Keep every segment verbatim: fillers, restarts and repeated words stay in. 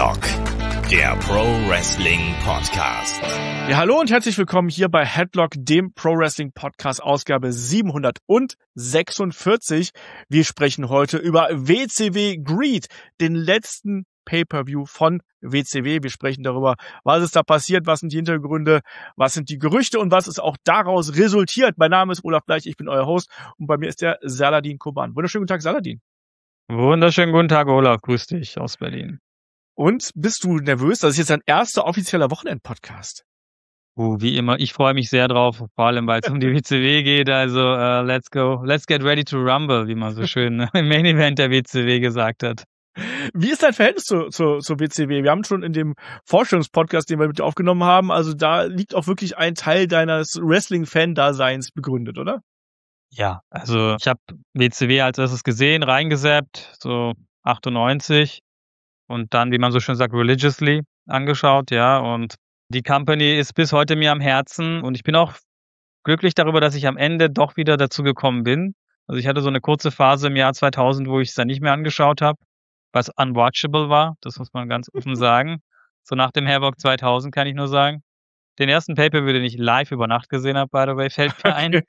Headlock, der Pro Wrestling Podcast. Ja, hallo und herzlich willkommen hier bei Headlock, dem Pro Wrestling Podcast, Ausgabe siebenhundertsechsundvierzig. Wir sprechen heute über W C W Greed, den letzten Pay-Per-View von W C W. Wir sprechen darüber, was ist da passiert, was sind die Hintergründe, was sind die Gerüchte und was ist auch daraus resultiert. Mein Name ist Olaf Bleich, ich bin euer Host und bei mir ist der Saladin Koban. Wunderschönen guten Tag, Saladin. Wunderschönen guten Tag, Olaf. Grüß dich aus Berlin. Und bist du nervös? Das ist jetzt dein erster offizieller Wochenend-Podcast. Uh, wie immer, ich freue mich sehr drauf, vor allem weil es um die W C W geht. Also uh, let's go, let's get ready to rumble, wie man so schön im Main Event der W C W gesagt hat. Wie ist dein Verhältnis zu, zu, zur W C W? Wir haben schon in dem Vorstellungspodcast, den wir mit dir aufgenommen haben, also da liegt auch wirklich ein Teil deines Wrestling-Fan-Daseins begründet, oder? Ja, also ich habe W C W als erstes gesehen, reingesappt, so achtundneunzig und dann, wie man so schön sagt, religiously angeschaut, ja, und die Company ist bis heute mir am Herzen und ich bin auch glücklich darüber, dass ich am Ende doch wieder dazu gekommen bin. Also ich hatte so eine kurze Phase im Jahr zweitausend, wo ich es dann nicht mehr angeschaut habe, was unwatchable war, das muss man ganz offen sagen. So nach dem Havoc zweitausend kann ich nur sagen. Den ersten Pay-Per-View, den ich live über Nacht gesehen habe, by the way, fällt mir ein.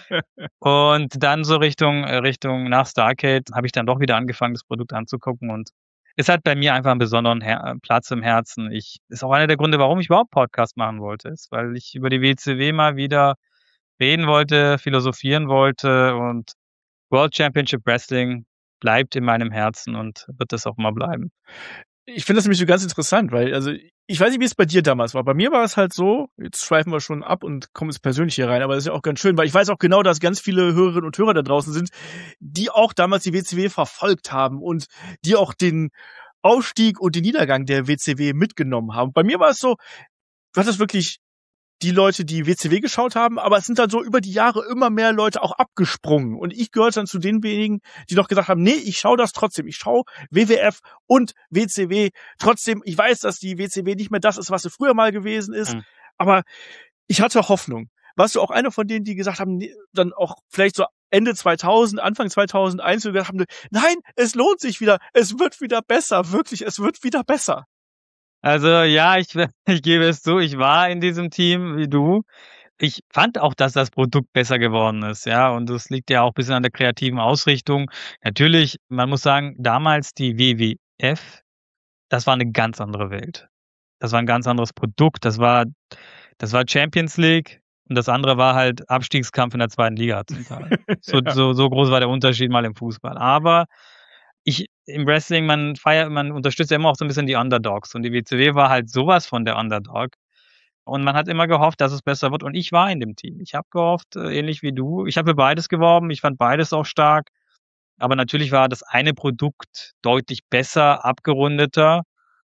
Und dann so Richtung Richtung nach Starrcade habe ich dann doch wieder angefangen, das Produkt anzugucken und es hat bei mir einfach einen besonderen Her- Platz im Herzen. Ich ist auch einer der Gründe, warum ich überhaupt Podcast machen wollte, ist, weil ich über die W C W mal wieder reden wollte, philosophieren wollte und World Championship Wrestling bleibt in meinem Herzen und wird das auch immer bleiben. Ich finde das nämlich so ganz interessant, weil, also, ich weiß nicht, wie es bei dir damals war. Bei mir war es halt so, jetzt schweifen wir schon ab und kommen jetzt persönlich hier rein, aber das ist ja auch ganz schön, weil ich weiß auch genau, dass ganz viele Hörerinnen und Hörer da draußen sind, die auch damals die W C W verfolgt haben und die auch den Aufstieg und den Niedergang der W C W mitgenommen haben. Bei mir war es so, du hattest wirklich die Leute, die W C W geschaut haben, aber es sind dann so über die Jahre immer mehr Leute auch abgesprungen. Und ich gehörte dann zu den wenigen, die noch gesagt haben, nee, ich schaue das trotzdem. Ich schaue W W F und W C W trotzdem. Ich weiß, dass die W C W nicht mehr das ist, was sie früher mal gewesen ist, mhm. aber ich hatte Hoffnung. Warst du auch einer von denen, die gesagt haben, nee, dann auch vielleicht so Ende zweitausend, Anfang zweitausendeins, die gesagt haben, nein, es lohnt sich wieder, es wird wieder besser, wirklich, es wird wieder besser. Also ja, ich, ich gebe es zu, ich war in diesem Team wie du. Ich fand auch, dass das Produkt besser geworden ist, ja, und das liegt ja auch ein bisschen an der kreativen Ausrichtung. Natürlich, man muss sagen, damals die W W F, das war eine ganz andere Welt. Das war ein ganz anderes Produkt, das war, das war Champions League und das andere war halt Abstiegskampf in der zweiten Liga zum Teil. So, ja. so, so groß war der Unterschied mal im Fußball. Aber ich im Wrestling, man feiert, man unterstützt ja immer auch so ein bisschen die Underdogs und die W C W war halt sowas von der Underdog und man hat immer gehofft, dass es besser wird und ich war in dem Team. Ich habe gehofft, ähnlich wie du, ich habe für beides geworben, ich fand beides auch stark, aber natürlich war das eine Produkt deutlich besser, abgerundeter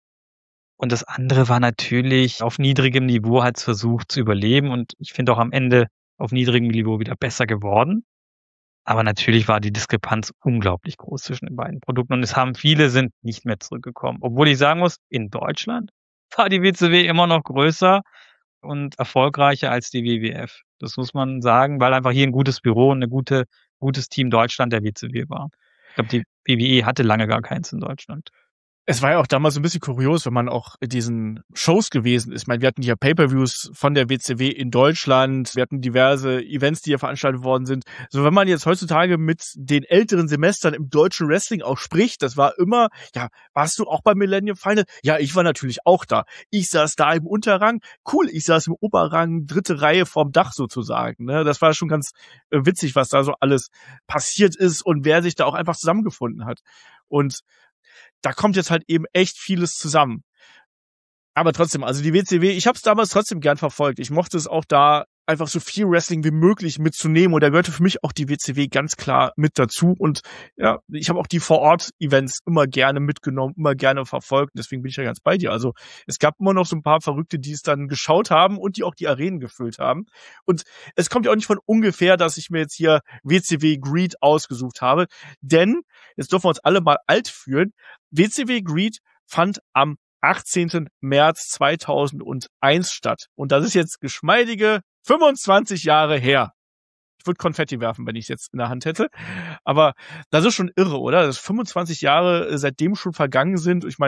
und das andere war natürlich auf niedrigem Niveau, hat es versucht zu überleben und ich finde auch am Ende auf niedrigem Niveau wieder besser geworden. Aber natürlich war die Diskrepanz unglaublich groß zwischen den beiden Produkten und es haben viele sind nicht mehr zurückgekommen. Obwohl ich sagen muss, in Deutschland war die W C W immer noch größer und erfolgreicher als die W W F. Das muss man sagen, weil einfach hier ein gutes Büro und ein gute, gutes Team Deutschland der W C W war. Ich glaube, die W W E hatte lange gar keins in Deutschland. Es war ja auch damals so ein bisschen kurios, wenn man auch in diesen Shows gewesen ist. Ich meine, wir hatten hier Pay-Per-Views von der W C W in Deutschland. Wir hatten diverse Events, die hier veranstaltet worden sind. So, wenn man jetzt heutzutage mit den älteren Semestern im deutschen Wrestling auch spricht, das war immer, ja, warst du auch beim Millennium Final? Ja, ich war natürlich auch da. Ich saß da im Unterrang. Cool, ich saß im Oberrang, dritte Reihe vorm Dach sozusagen. Ne? Das war schon ganz äh, witzig, was da so alles passiert ist und wer sich da auch einfach zusammengefunden hat. Und da kommt jetzt halt eben echt vieles zusammen. Aber trotzdem, also die W C W, ich habe es damals trotzdem gern verfolgt. Ich mochte es auch da, einfach so viel Wrestling wie möglich mitzunehmen. Und da gehörte für mich auch die W C W ganz klar mit dazu. Und ja, ich habe auch die Vor-Ort-Events immer gerne mitgenommen, immer gerne verfolgt. Deswegen bin ich ja ganz bei dir. Also es gab immer noch so ein paar Verrückte, die es dann geschaut haben und die auch die Arenen gefüllt haben. Und es kommt ja auch nicht von ungefähr, dass ich mir jetzt hier W C W Greed ausgesucht habe. Denn, jetzt dürfen wir uns alle mal alt fühlen, W C W Greed fand am achtzehnten März zweitausendeins statt. Und das ist jetzt geschmeidige fünfundzwanzig Jahre her. Ich würde Konfetti werfen, wenn ich es jetzt in der Hand hätte. Aber das ist schon irre, oder? Dass fünfundzwanzig Jahre seitdem schon vergangen sind. Ich meine,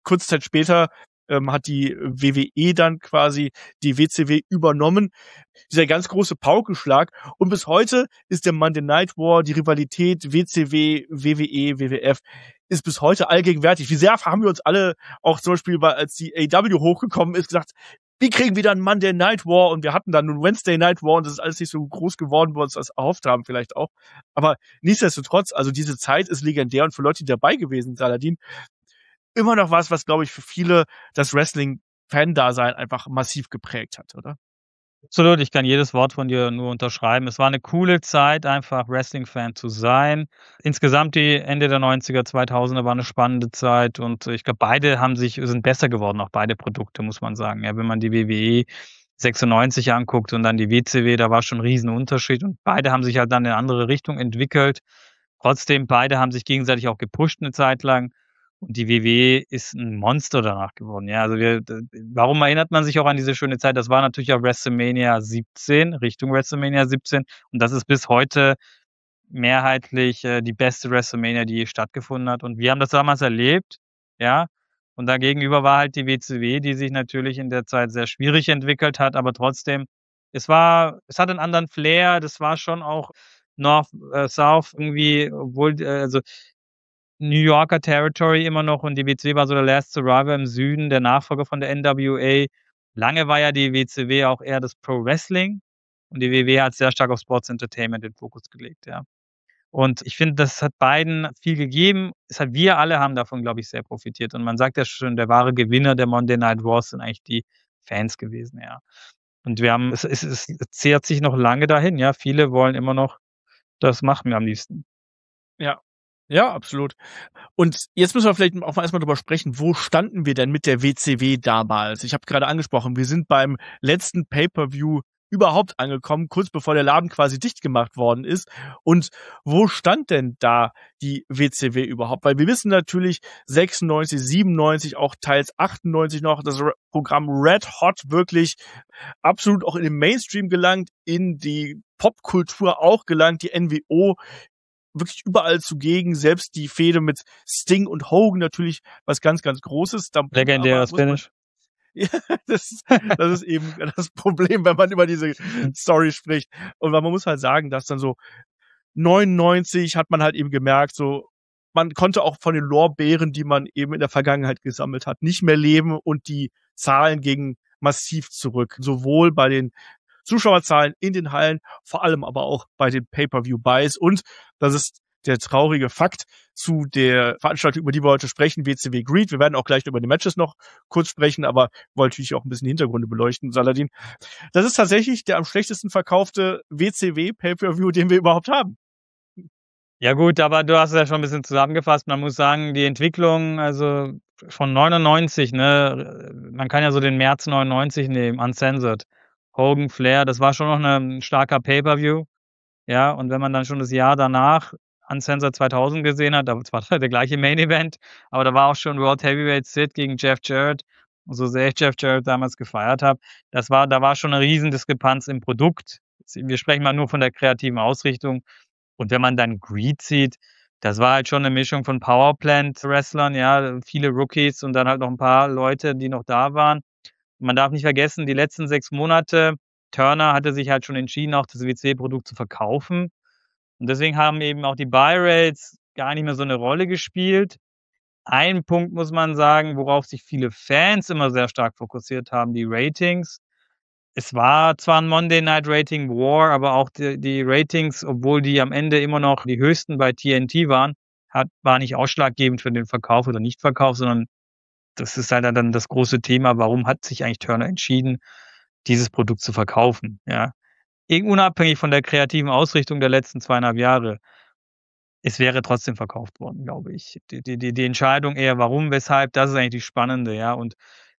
kurze Zeit später ähm, hat die W W E dann quasi die W C W übernommen. Dieser ganz große Paukenschlag. Und bis heute ist der Monday Night War, die Rivalität W C W, W W E, W W F, ist bis heute allgegenwärtig. Wie sehr haben wir uns alle, auch zum Beispiel, als die A E W hochgekommen ist, gesagt, wie kriegen wir dann Monday Night War? Und wir hatten dann nun Wednesday Night War und das ist alles nicht so groß geworden, wie wir uns das erhofft haben vielleicht auch. Aber nichtsdestotrotz, also diese Zeit ist legendär und für Leute, die dabei gewesen sind, Saladin, immer noch was, was, glaube ich, für viele das Wrestling-Fan-Dasein einfach massiv geprägt hat, oder? Absolut, ich kann jedes Wort von dir nur unterschreiben. Es war eine coole Zeit, einfach Wrestling-Fan zu sein. Insgesamt die Ende der neunziger, zweitausender war eine spannende Zeit und ich glaube, beide haben sich sind besser geworden, auch beide Produkte, muss man sagen. Ja, wenn man die W W E sechsundneunzig anguckt und dann die W C W, da war schon ein Riesenunterschied und beide haben sich halt dann in eine andere Richtung entwickelt. Trotzdem, beide haben sich gegenseitig auch gepusht eine Zeit lang. Und die W W E ist ein Monster danach geworden. Ja, also wir d warum erinnert man sich auch an diese schöne Zeit? Das war natürlich auch WrestleMania siebzehn, Richtung WrestleMania siebzehn. Und das ist bis heute mehrheitlich, äh, die beste WrestleMania, die je stattgefunden hat. Und wir haben das damals erlebt, ja. Und dagegenüber war halt die W C W, die sich natürlich in der Zeit sehr schwierig entwickelt hat, aber trotzdem, es war es hat einen anderen Flair, das war schon auch North, äh, South irgendwie, obwohl, äh, also New Yorker Territory immer noch und die W C W war so der Last Survivor im Süden, der Nachfolger von der N W A. Lange war ja die W C W auch eher das Pro Wrestling und die W W E hat sehr stark auf Sports Entertainment den Fokus gelegt, ja. Und ich finde, das hat beiden viel gegeben. Es hat wir alle haben davon, glaube ich, sehr profitiert. Und man sagt ja schon, der wahre Gewinner der Monday Night Wars sind eigentlich die Fans gewesen, ja. Und wir haben es es es zehrt sich noch lange dahin, ja. Viele wollen immer noch das machen wir am liebsten. Ja. Ja, absolut. Und jetzt müssen wir vielleicht auch mal erstmal drüber sprechen, wo standen wir denn mit der W C W damals? Ich habe gerade angesprochen, wir sind beim letzten Pay-per-View überhaupt angekommen, kurz bevor der Laden quasi dicht gemacht worden ist. Und wo stand denn da die W C W überhaupt? Weil wir wissen natürlich, sechsundneunzig, siebenundneunzig, auch teils achtundneunzig noch, das Programm Red Hot wirklich absolut auch in den Mainstream gelangt, in die Popkultur auch gelangt, die N W O wirklich überall zugegen, selbst die Fehde mit Sting und Hogan natürlich was ganz, ganz Großes. Da, Legendäres Finish. Ja, das, das ist eben das Problem, wenn man über diese Story spricht. Und man muss halt sagen, dass dann so neunundneunzig hat man halt eben gemerkt, so man konnte auch von den Lorbeeren, die man eben in der Vergangenheit gesammelt hat, nicht mehr leben und die Zahlen gingen massiv zurück. Sowohl bei den Zuschauerzahlen in den Hallen, vor allem aber auch bei den Pay-per-view-Buys. Und das ist der traurige Fakt zu der Veranstaltung, über die wir heute sprechen, W C W Greed. Wir werden auch gleich über die Matches noch kurz sprechen, aber wollte natürlich auch ein bisschen Hintergründe beleuchten, Saladin. Das ist tatsächlich der am schlechtesten verkaufte W C W Pay-per-view, den wir überhaupt haben. Ja gut, aber du hast es ja schon ein bisschen zusammengefasst. Man muss sagen, die Entwicklung, also von neunundneunzig, ne, man kann ja so den März neunundneunzig nehmen, Uncensored. Hogan, Flair, das war schon noch 'ne 'n starker Pay-per-view, ja, und wenn man dann schon das Jahr danach Uncensored zweitausend gesehen hat, da war zwar der gleiche Main Event, aber da war auch schon World Heavyweight Sid gegen Jeff Jarrett. Und so sehr ich Jeff Jarrett damals gefeiert habe, das war da war schon 'ne Riesendiskrepanz im Produkt. Wir sprechen mal nur von der kreativen Ausrichtung. Und wenn man dann Greed sieht, das war halt schon 'ne Mischung von Powerplant-Wrestlern, ja, viele Rookies und dann halt noch 'n paar Leute, die noch da waren. Man darf nicht vergessen, die letzten sechs Monate, Turner hatte sich halt schon entschieden, auch das W C W-Produkt zu verkaufen. Und deswegen haben eben auch die Buy-Rates gar nicht mehr so 'ne Rolle gespielt. Ein Punkt muss man sagen, worauf sich viele Fans immer sehr stark fokussiert haben, die Ratings. Es war zwar 'n Monday Night Rating War, aber auch die die Ratings, obwohl die am Ende immer noch die höchsten bei T N T waren, hat war nicht ausschlaggebend für den Verkauf oder Nichtverkauf, sondern das ist halt dann das große Thema, warum hat sich eigentlich Turner entschieden, dieses Produkt zu verkaufen, ja? Eben unabhängig von der kreativen Ausrichtung der letzten zweieinhalb Jahre. Es wäre trotzdem verkauft worden, glaube ich. Die die die die Entscheidung eher warum, weshalb, das ist eigentlich die spannende, ja. Und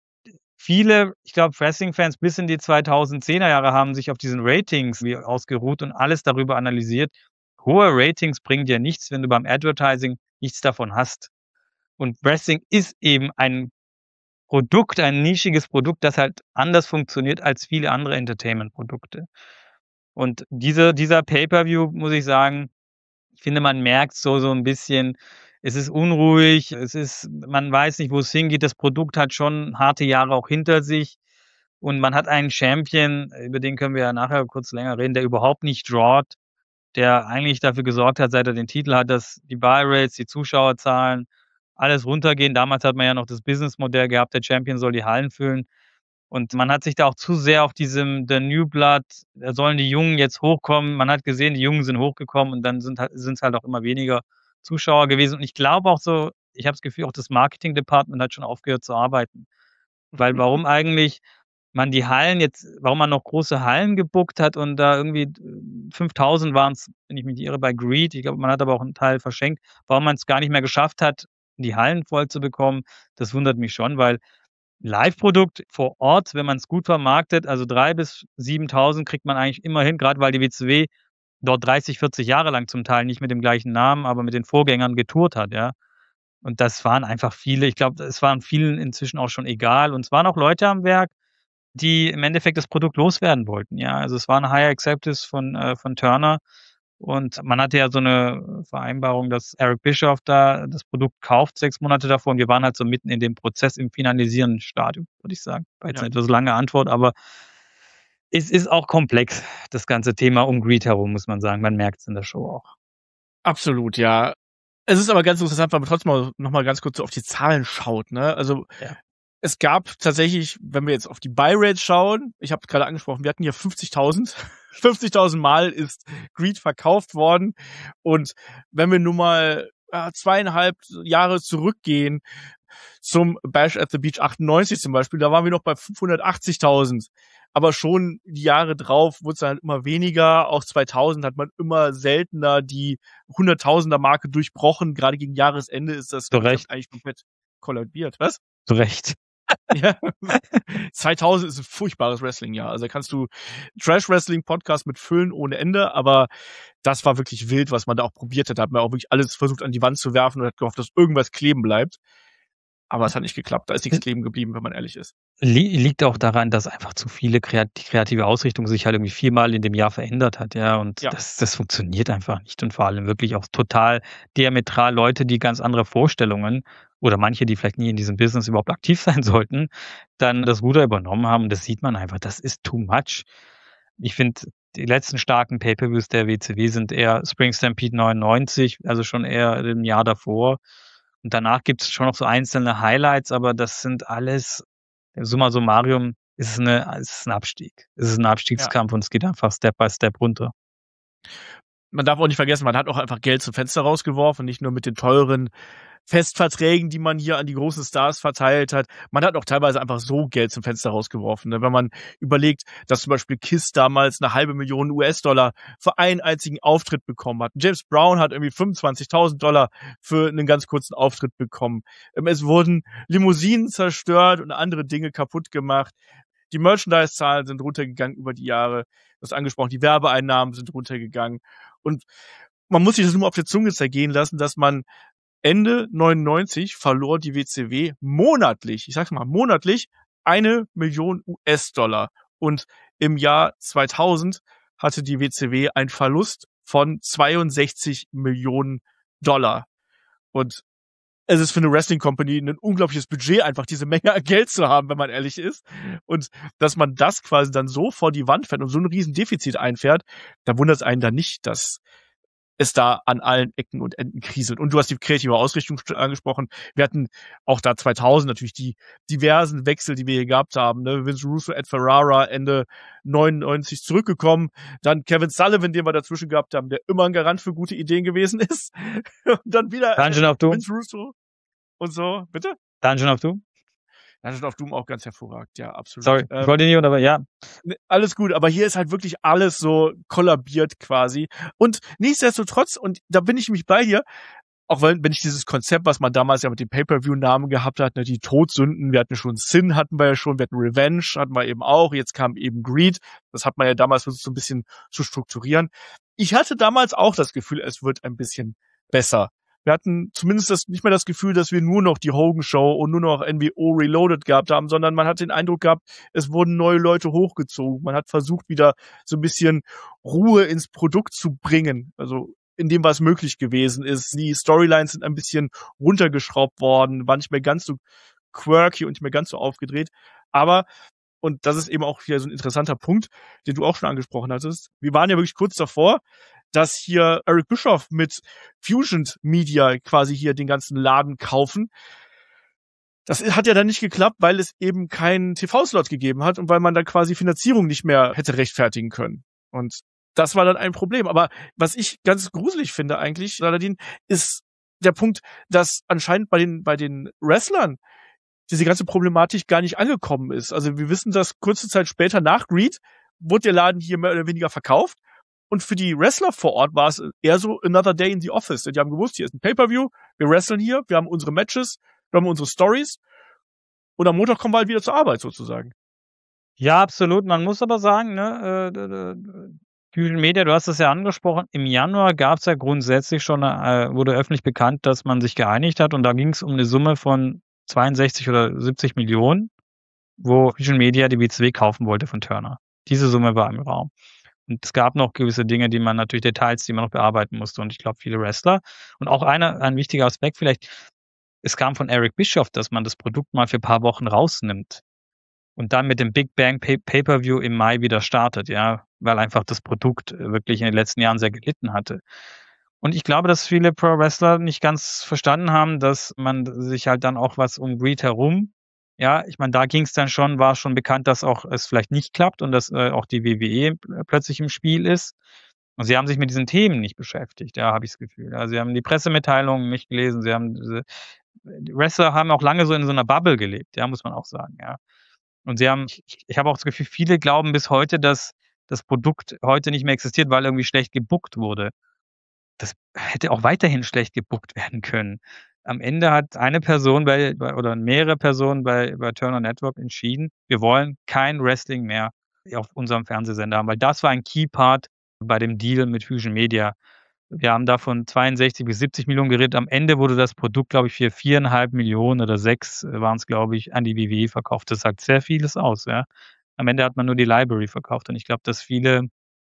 viele, ich glaube, Wrestling-Fans bis in die zweitausendzehner Jahre haben sich auf diesen Ratings wie ausgeruht und alles darüber analysiert. Hohe Ratings bringen dir nichts, wenn du beim Advertising nichts davon hast. Und Wrestling ist eben ein Produkt, ein nischiges Produkt, das halt anders funktioniert als viele andere Entertainment-Produkte. Und diese dieser Pay-per-View, muss ich sagen, ich finde, man merkt so so 'n bisschen, Es ist unruhig, es ist man weiß nicht, wo es hingeht. Das Produkt hat schon harte Jahre auch hinter sich und man hat einen Champion, über den können wir ja nachher kurz länger reden, der überhaupt nicht drawt, der eigentlich dafür gesorgt hat, seit er den Titel hat, dass die Buy Rates, die Zuschauerzahlen, alles runtergehen. Damals hat man ja noch das Businessmodell gehabt, der Champion soll die Hallen füllen. Und man hat sich da auch zu sehr auf diesem der New Blood, da sollen die Jungen jetzt hochkommen. Man hat gesehen, die Jungen sind hochgekommen und dann sind halt sind's halt auch immer weniger Zuschauer gewesen. Und ich glaube auch so, ich habe das Gefühl, auch das Marketing Department hat schon aufgehört zu arbeiten. Weil warum eigentlich man die Hallen jetzt warum man noch große Hallen gebuckt hat und da irgendwie fünftausend waren's, wenn ich mich nicht irre, bei Greed. Ich glaube, man hat aber auch 'n Teil verschenkt. Warum man's gar nicht mehr geschafft hat, die Hallen voll zu bekommen, das wundert mich schon, weil Live-Produkt vor Ort, wenn man's gut vermarktet, also drei bis siebentausend kriegt man eigentlich immer hin, grad weil die W C W dort dreißig, vierzig Jahre lang zum Teil nicht mit dem gleichen Namen, aber mit den Vorgängern getourt hat, ja. Und das waren einfach viele. Ich glaube, es waren vielen inzwischen auch schon egal. Und es waren auch Leute am Werk, die im Endeffekt das Produkt loswerden wollten, ja. Also, es war 'n Higher Executives von äh, von Turner und man hatte ja so 'ne Vereinbarung, dass Eric Bischoff da das Produkt kauft sechs Monate davor und wir waren halt so mitten in dem Prozess im finalisierenden Stadium, würde ich sagen. War jetzt Ja. 'ne etwas lange Antwort, aber es ist auch komplex, das ganze Thema um Greed herum, muss man sagen. Man merkt's in der Show auch. Absolut, ja. Es ist aber ganz interessant, weil man trotzdem mal noch mal ganz kurz so auf die Zahlen schaut, ne? Also, Ja. es gab tatsächlich, wenn wir jetzt auf die Buy Rates schauen, ich habe grade angesprochen, wir hatten hier fünfzigtausend. fünfzigtausend Mal ist Greed verkauft worden. Und wenn wir nun mal äh, zweieinhalb Jahre zurückgehen zum Bash at the Beach achtundneunzig zum Beispiel, da waren wir noch bei fünfhundertachtzigtausend. Aber schon die Jahre drauf wurde es dann immer weniger. Auch zweitausend hat man immer seltener die Hunderttausender-Marke durchbrochen. Gerade gegen Jahresende ist das Zu Recht. eigentlich komplett kollabiert. Was? Zu Recht. Ja. zweitausend ist ein furchtbares Wrestling-Jahr. Also da kannst du Trash-Wrestling-Podcast mit füllen ohne Ende, aber das war wirklich wild, was man da auch probiert hat. Da hat man auch wirklich alles versucht an die Wand zu werfen und hat gehofft, dass irgendwas kleben bleibt. Aber es hat nicht geklappt. Da ist nichts kleben geblieben, wenn man ehrlich ist. Li liegt auch daran, dass einfach zu viele kreat die kreative Ausrichtung sich halt irgendwie viermal in dem Jahr verändert hat, ja. Und Ja. das das funktioniert einfach nicht und vor allem wirklich auch total diametral Leute, die ganz andere Vorstellungen oder manche, die vielleicht nie in diesem Business überhaupt aktiv sein sollten, dann das Ruder übernommen haben. Und das sieht man einfach. Das ist too much. Ich finde, die letzten starken Pay-per-Views der W C W sind eher Spring Stampede neunundneunzig, also schon eher im Jahr davor. Und danach gibt's schon noch so einzelne Highlights, aber das sind alles summa summarum ist es 'ne ist es 'n Abstieg. Es ist 'n Abstiegskampf und es geht einfach Step by Step runter. Man darf auch nicht vergessen, man hat auch einfach Geld zum Fenster rausgeworfen, nicht nur mit den teuren Festverträgen, die man hier an die großen Stars verteilt hat. Man hat auch teilweise einfach so Geld zum Fenster rausgeworfen. Ne? Wenn man überlegt, dass zum Beispiel Kiss damals eine halbe Million U S-Dollar für einen einzigen Auftritt bekommen hat. James Brown hat irgendwie fünfundzwanzigtausend Dollar für einen ganz kurzen Auftritt bekommen. Es wurden Limousinen zerstört und andere Dinge kaputt gemacht. Die Merchandise-Zahlen sind runtergegangen über die Jahre. Du hast angesprochen, die Werbeeinnahmen sind runtergegangen. Und man muss sich das nur auf der Zunge zergehen lassen, dass man Ende neunundneunzig verlor die W C W monatlich, ich sag's mal, monatlich eine Million U S-Dollar. Und im Jahr zweitausend hatte die W C W einen Verlust von zweiundsechzig Millionen Dollar. Und es ist für eine Wrestling Company ein unglaubliches Budget, einfach diese Menge an Geld zu haben, wenn man ehrlich ist. Und dass man das quasi dann so vor die Wand fährt und so ein riesen Defizit einfährt, da wundert es einen dann nicht, dass es da an allen Ecken und Enden kriselt. Und du hast die kreative Ausrichtung angesprochen. Wir hatten auch da zweitausend natürlich die diversen Wechsel, die wir hier gehabt haben. Ne? Vince Russo, Ed Ferrara, Ende neunundneunzig zurückgekommen. Dann Kevin Sullivan, den wir dazwischen gehabt haben, der immer ein Garant für gute Ideen gewesen ist. Und dann wieder Dungeon of Doom. Vince Russo und so. Bitte? Dungeon of Doom? Dungeon of Doom auch ganz hervorragend, ja, absolut. Sorry, ähm, ich wollte nicht, aber ja. Alles gut, aber hier ist halt wirklich alles so kollabiert quasi. Und nichtsdestotrotz, und da bin ich mich bei dir, auch wenn, wenn ich dieses Konzept, was man damals ja mit dem Pay-Per-View-Namen gehabt hat, ne, die Todsünden, wir hatten schon Sin, hatten wir ja schon, wir hatten Revenge, hatten wir eben auch, jetzt kam eben Greed, das hat man ja damals versucht so ein bisschen zu strukturieren. Ich hatte damals auch das Gefühl, es wird ein bisschen besser. Wir hatten zumindest das, nicht mehr das Gefühl, dass wir nur noch die Hogan Show und nur noch N W O Reloaded gehabt haben, sondern man hat den Eindruck gehabt, es wurden neue Leute hochgezogen. Man hat versucht, wieder so ein bisschen Ruhe ins Produkt zu bringen. Also in dem, was möglich gewesen ist. Die Storylines sind ein bisschen runtergeschraubt worden, waren nicht mehr ganz so quirky und nicht mehr ganz so aufgedreht. Aber, und das ist eben auch hier so ein interessanter Punkt, den du auch schon angesprochen hattest, wir waren ja wirklich kurz davor, dass hier Eric Bischoff mit Fusion Media quasi hier den ganzen Laden kaufen. Das hat ja dann nicht geklappt, weil es eben keinen T V-Slot gegeben hat und weil man da quasi Finanzierung nicht mehr hätte rechtfertigen können. Und das war dann ein Problem. Aber was ich ganz gruselig finde eigentlich, Saladin, ist der Punkt, dass anscheinend bei den, bei den Wrestlern diese ganze Problematik gar nicht angekommen ist. Also wir wissen, dass kurze Zeit später nach Greed wurde der Laden hier mehr oder weniger verkauft. Und für die Wrestler vor Ort war es eher so another day in the office. Die haben gewusst, hier ist ein Pay-Per-View, wir wresteln hier, wir haben unsere Matches, wir haben unsere Stories und am Montag kommen wir halt wieder zur Arbeit sozusagen. Ja, absolut. Man muss aber sagen, ne, äh, Fusion Media, du hast es ja angesprochen, im Januar gab es ja grundsätzlich schon, äh, wurde öffentlich bekannt, dass man sich geeinigt hat und da ging es um eine Summe von zweiundsechzig oder siebzig Millionen, wo Fusion Media die W C W kaufen wollte von Turner. Diese Summe war im Raum. Und es gab noch gewisse Dinge, die man natürlich, Details, die man noch bearbeiten musste. Und ich glaube, viele Wrestler. Und auch eine, ein wichtiger Aspekt vielleicht, es kam von Eric Bischoff, dass man das Produkt mal für ein paar Wochen rausnimmt und dann mit dem Big Bang Pay- Pay-Per-View im Mai wieder startet, ja, weil einfach das Produkt wirklich in den letzten Jahren sehr gelitten hatte. Und ich glaube, dass viele Pro-Wrestler nicht ganz verstanden haben, dass man sich halt dann auch was um Greed herum, ja, ich meine, da ging es dann schon, war schon bekannt, dass auch es vielleicht nicht klappt und dass äh, auch die W W E plötzlich im Spiel ist. Und sie haben sich mit diesen Themen nicht beschäftigt, ja, habe ich das Gefühl. Also sie haben die Pressemitteilungen nicht gelesen, sie haben diese, die Wrestler haben auch lange so in so einer Bubble gelebt, ja, muss man auch sagen, ja. Und sie haben, ich, ich habe auch das Gefühl, viele glauben bis heute, dass das Produkt heute nicht mehr existiert, weil irgendwie schlecht gebuckt wurde. Das hätte auch weiterhin schlecht gebuckt werden können. Am Ende hat eine Person bei, bei oder mehrere Personen bei, bei Turner Network entschieden, wir wollen kein Wrestling mehr auf unserem Fernsehsender haben, weil das war ein Key Part bei dem Deal mit Fusion Media. Wir haben davon zweiundsechzig bis siebzig Millionen geredet. Am Ende wurde das Produkt, glaube ich, für viereinhalb Millionen oder sechs waren es, glaube ich, an die W W E verkauft. Das sagt sehr vieles aus, ja. Am Ende hat man nur die Library verkauft und ich glaube, dass viele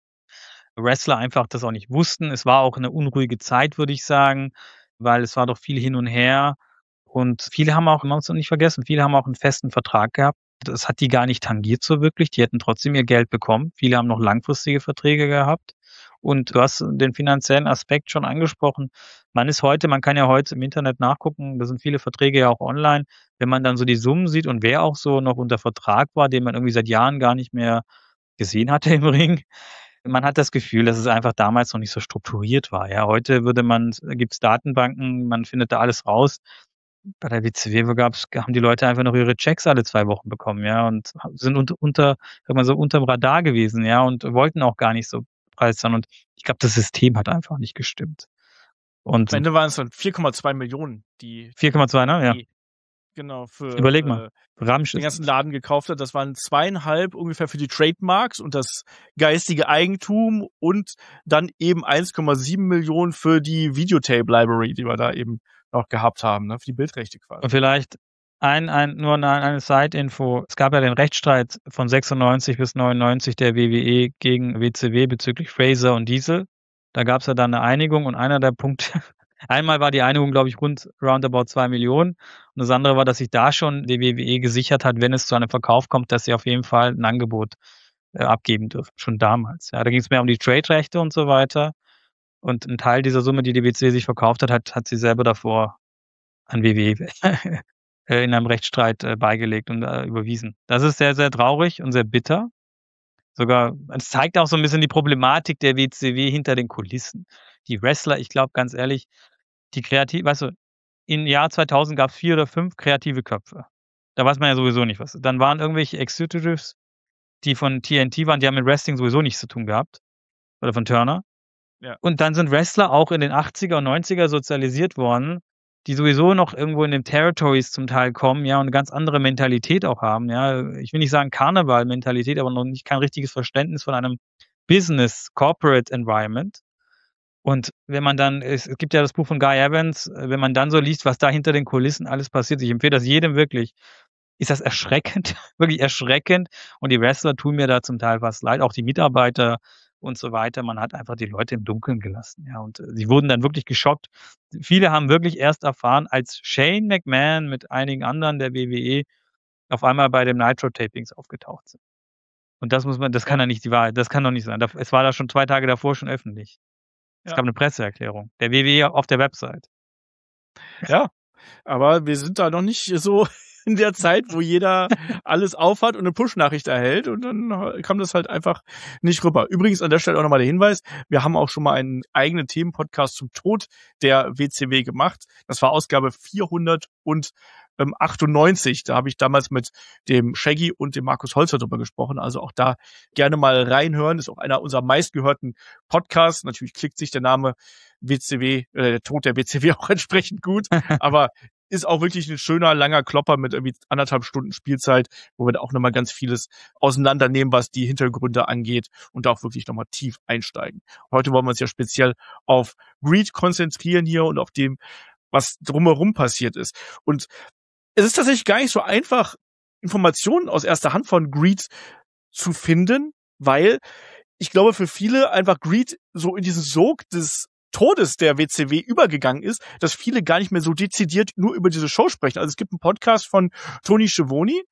Wrestler einfach das auch nicht wussten. Es war auch eine unruhige Zeit, würde ich sagen, weil es war doch viel hin und her und viele haben auch, man muss es nicht vergessen, viele haben auch einen festen Vertrag gehabt. Das hat die gar nicht tangiert so wirklich. Die hätten trotzdem ihr Geld bekommen. Viele haben noch langfristige Verträge gehabt. Und du hast den finanziellen Aspekt schon angesprochen. Man ist heute, man kann ja heute im Internet nachgucken, da sind viele Verträge ja auch online. Wenn man dann so die Summen sieht und wer auch so noch unter Vertrag war, den man irgendwie seit Jahren gar nicht mehr gesehen hatte im Ring, man hat das Gefühl, dass es einfach damals noch nicht so strukturiert war. Ja, heute würde man, gibt's Datenbanken, man findet da alles raus. Bei der W C W gab's, haben die Leute einfach noch ihre Checks alle zwei Wochen bekommen, ja, und sind unter, unter, sag mal so, unterm Radar gewesen, ja, und wollten auch gar nicht so preisern. Und ich glaube, das System hat einfach nicht gestimmt. Und Am Ende waren es dann vier Komma zwei Millionen, die vier Komma zwei, ne? Ja. die genau für Überleg mal. äh, Ramsch den ist ganzen Laden gekauft hat. Das waren zweieinhalb ungefähr für die Trademarks und das geistige Eigentum und dann eben eins Komma sieben Millionen für die Videotape Library, die wir da eben noch gehabt haben, ne, für die Bildrechte quasi. Und vielleicht ein, ein, nur eine, eine Side-Info. Es gab ja den Rechtsstreit von sechsundneunzig bis neunundneunzig der W W E gegen W C W bezüglich Fraser und Diesel. Da gab es ja dann eine Einigung und einer der Punkte, einmal war die Einigung, glaube ich, rund roundabout zwei Millionen. Und das andere war, dass sich da schon die W W E gesichert hat, wenn es zu einem Verkauf kommt, dass sie auf jeden Fall ein Angebot äh, abgeben dürfen. Schon damals. Ja, da ging es mehr um die Trade-Rechte und so weiter. Und ein Teil dieser Summe, die die W C W sich verkauft hat, hat, hat sie selber davor an W W E in einem Rechtsstreit äh, beigelegt und äh, überwiesen. Das ist sehr, sehr traurig und sehr bitter. Sogar, es zeigt auch so ein bisschen die Problematik der W C W hinter den Kulissen. Die Wrestler, ich glaube ganz ehrlich, die kreativ, weißt du, im Jahr zweitausend gab es vier oder fünf kreative Köpfe. Da weiß man ja sowieso nicht was. Dann waren irgendwelche Executives, die von T N T waren, die haben mit Wrestling sowieso nichts zu tun gehabt. Oder von Turner. Ja. Und dann sind Wrestler auch in den achtziger und neunziger sozialisiert worden, die sowieso noch irgendwo in den Territories zum Teil kommen, ja, und eine ganz andere Mentalität auch haben, ja. Ich will nicht sagen Karneval-Mentalität, aber noch nicht kein richtiges Verständnis von einem Business, Corporate Environment. Und wenn man dann, es, es gibt ja das Buch von Guy Evans, wenn man dann so liest, was da hinter den Kulissen alles passiert, ich empfehle das jedem wirklich, ist das erschreckend, wirklich erschreckend. Und die Wrestler tun mir da zum Teil was leid, auch die Mitarbeiter. und so weiter. Man hat einfach die Leute im Dunkeln gelassen, ja, und, äh, sie wurden dann wirklich geschockt. Viele haben wirklich erst erfahren, als Shane McMahon mit einigen anderen der W W E auf einmal bei den Nitro-Tapings aufgetaucht sind. Und das muss man das kann Ja. ja nicht die Wahrheit das kann doch nicht sein. Da es war da schon zwei Tage davor schon öffentlich. Es Ja. gab 'ne Presseerklärung der W W E auf der Website. Ja, aber wir sind da noch nicht so in der Zeit, wo jeder alles aufhat und 'ne Push-Nachricht erhält und dann ha kam das halt einfach nicht rüber. Übrigens an der Stelle auch noch mal der Hinweis, wir haben auch schon mal einen eigenen Themenpodcast zum Tod der W C W gemacht. Das war Ausgabe vierhundert und ähm, achtundneunzig. Da habe ich damals mit dem Shaggy und dem Markus Holzer drüber gesprochen. Also auch da gerne mal reinhören. Ist auch einer unserer meistgehörten Podcasts. Natürlich klickt sich der Name W C W, äh, der Tod der W C W auch entsprechend gut. Aber ist auch wirklich ein schöner, langer Klopper mit irgendwie anderthalb Stunden Spielzeit, wo wir da auch noch mal ganz vieles auseinandernehmen, was die Hintergründe angeht und da auch wirklich noch mal tief einsteigen. Heute wollen wir uns ja speziell auf Greed konzentrieren hier und auf dem, was drumherum passiert ist. Und es ist tatsächlich gar nicht so einfach, Informationen aus erster Hand von Greed zu finden, weil ich glaube, für viele einfach Greed so in diesen Sog des Todes der W C W übergegangen ist, dass viele gar nicht mehr so dezidiert nur über diese Show sprechen. Also es gibt einen Podcast von Tony Schiavone,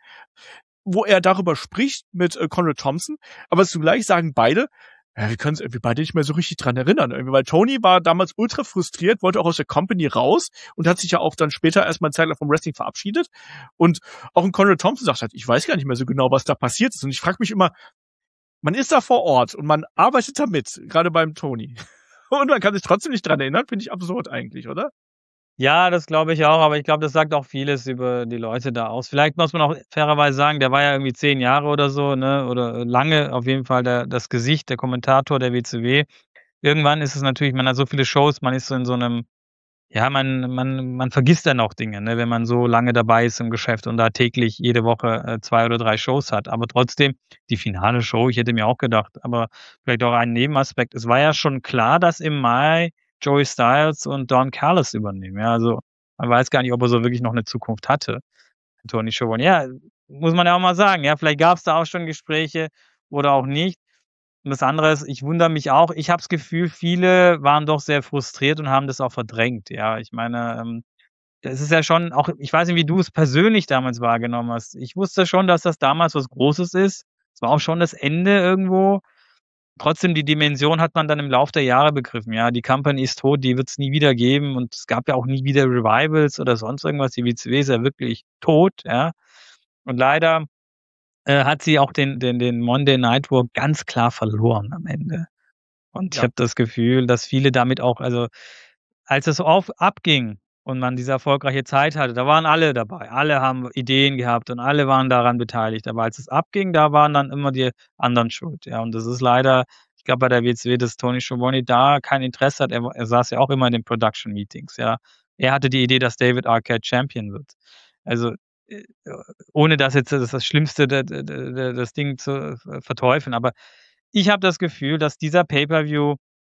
wo er darüber spricht mit äh, Conrad Thompson, aber zugleich sagen beide, ja, wir können uns irgendwie beide nicht mehr so richtig dran erinnern. Irgendwie, weil Tony war damals ultra frustriert, wollte auch aus der Company raus und hat sich ja auch dann später erstmal eine Zeit lang vom Wrestling verabschiedet. Und auch ein Conrad Thompson sagt halt, ich weiß gar nicht mehr so genau, was da passiert ist. Und ich frage mich immer, man ist da vor Ort und man arbeitet damit, gerade beim Tony. Und man kann sich trotzdem nicht dran erinnern, finde ich absurd eigentlich, oder? Ja, das glaube ich auch, aber ich glaube, das sagt auch vieles über die Leute da aus. Vielleicht muss man auch fairerweise sagen, der war ja irgendwie zehn Jahre oder so, ne, oder lange auf jeden Fall der das Gesicht, der Kommentator der W C W. Irgendwann ist es natürlich man hat so viele Shows, man ist so in so 'nem ja, man man man vergisst dann auch Dinge, ne, wenn man so lange dabei ist im Geschäft und da täglich jede Woche, äh, zwei oder drei Shows hat. Aber trotzdem, die finale Show, ich hätte mir auch gedacht, aber vielleicht auch ein Nebenaspekt. Es war ja schon klar, dass im Mai Joey Styles und Don Callis übernehmen, ja, also, man weiß gar nicht, ob er so wirklich noch 'ne Zukunft hatte, Tony Schiavone. Ja, muss man ja auch mal sagen, ja, vielleicht gab's da auch schon Gespräche oder auch nicht. Und das andere ist, ich wundere mich auch ich habe das Gefühl, viele waren doch sehr frustriert und haben das auch verdrängt, ja. Ich meine, ähm, das ist ja schon auch ich weiß nicht, wie du es persönlich damals wahrgenommen hast. Ich wusste schon, dass das damals was Großes ist. Es war auch schon das Ende irgendwo. Trotzdem, die Dimension hat man dann im Lauf der Jahre begriffen, ja. Die Company ist tot, die wird's nie wieder geben und es gab ja auch nie wieder Revivals oder sonst irgendwas. Die W C W ist ja wirklich tot, ja. Und leider, äh, hat sie auch den den den Monday Night War ganz klar verloren am Ende. Und ich Ja. habe das Gefühl, dass viele damit auch also, als es so auf abging und man diese erfolgreiche Zeit hatte, da waren alle dabei. Alle haben Ideen gehabt und alle waren daran beteiligt. Aber als es abging, da waren dann immer die anderen schuld, ja. Und das ist leider ich glaube bei der W C W, dass Tony Schiavone da kein Interesse hat. Er w er saß ja auch immer in den Production Meetings, ja. Er hatte die Idee, dass David Arquette Champion wird. Also, äh, ohne das jetzt das das Schlimmste d d d d das Ding zu v verteufeln, aber ich habe das Gefühl, dass dieser Pay-per-View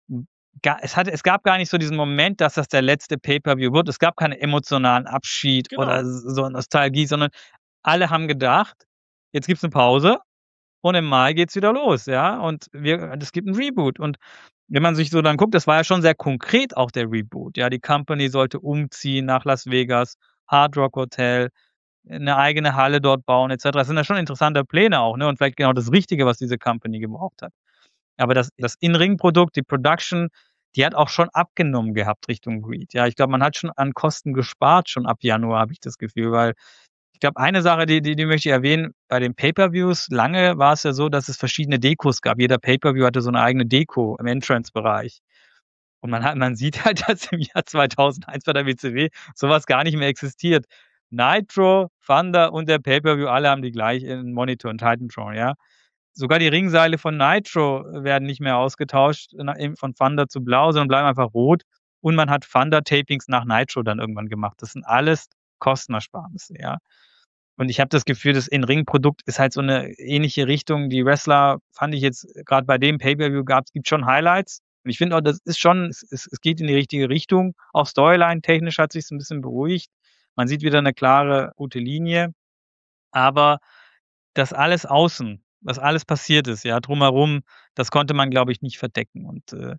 ga es hatte es gab gar nicht so diesen Moment, dass das der letzte Pay-per-View wird. Es gab keinen emotionalen Abschied oder Genau. s so Nostalgie, sondern alle haben gedacht: „Jetzt gibt's 'ne Pause und im Mai geht's wieder los, ja, und wir es gibt 'n Reboot.“ Und wenn man sich so dann guckt, das war ja schon sehr konkret auch der Reboot, ja. Die Company sollte umziehen nach Las Vegas, Hard Rock Hotel, 'ne eigene Halle dort bauen et cetera. Das sind ja schon interessante Pläne auch, ne, und vielleicht genau das Richtige, was diese Company gebraucht hat. Aber das das In-Ring-Produkt, die Production, die hat auch schon abgenommen gehabt Richtung Greed. Ja, ich glaube, man hat schon an Kosten gespart schon ab Januar, habe ich das Gefühl, weil ich glaube, eine Sache, die die die möchte ich erwähnen, bei den Pay-per-Views, lange war es ja so, dass es verschiedene Dekos gab. Jeder Pay-per-View hatte so 'ne eigene Deko im Entrance-Bereich. Und man hat man sieht halt, dass im Jahr zweitausendeins bei der W C W so was gar nicht mehr existiert. Nitro, Thunder und der Pay-per-View, alle haben die gleichen Monitor 'n Titantron, ja. Sogar die Ringseile von Nitro werden nicht mehr ausgetauscht, na eben von Thunder zu blau, sondern bleiben einfach rot. Und man hat Thunder-Tapings nach Nitro dann irgendwann gemacht. Das sind alles Kostenersparnisse, ja. Und ich habe das Gefühl, das In-Ring-Produkt ist halt so 'ne ähnliche Richtung. Die Wrestler fand ich jetzt grad bei dem Pay-per-View gab's gibt schon Highlights. Und ich finde auch, das ist schon es es es geht in die richtige Richtung. Auch Storyline-technisch hat sich's 'n bisschen beruhigt. Man sieht wieder 'ne klare, gute Linie. Aber das alles außen was alles passiert ist, ja, drumherum, das konnte man, glaube ich, nicht verdecken. Und äh,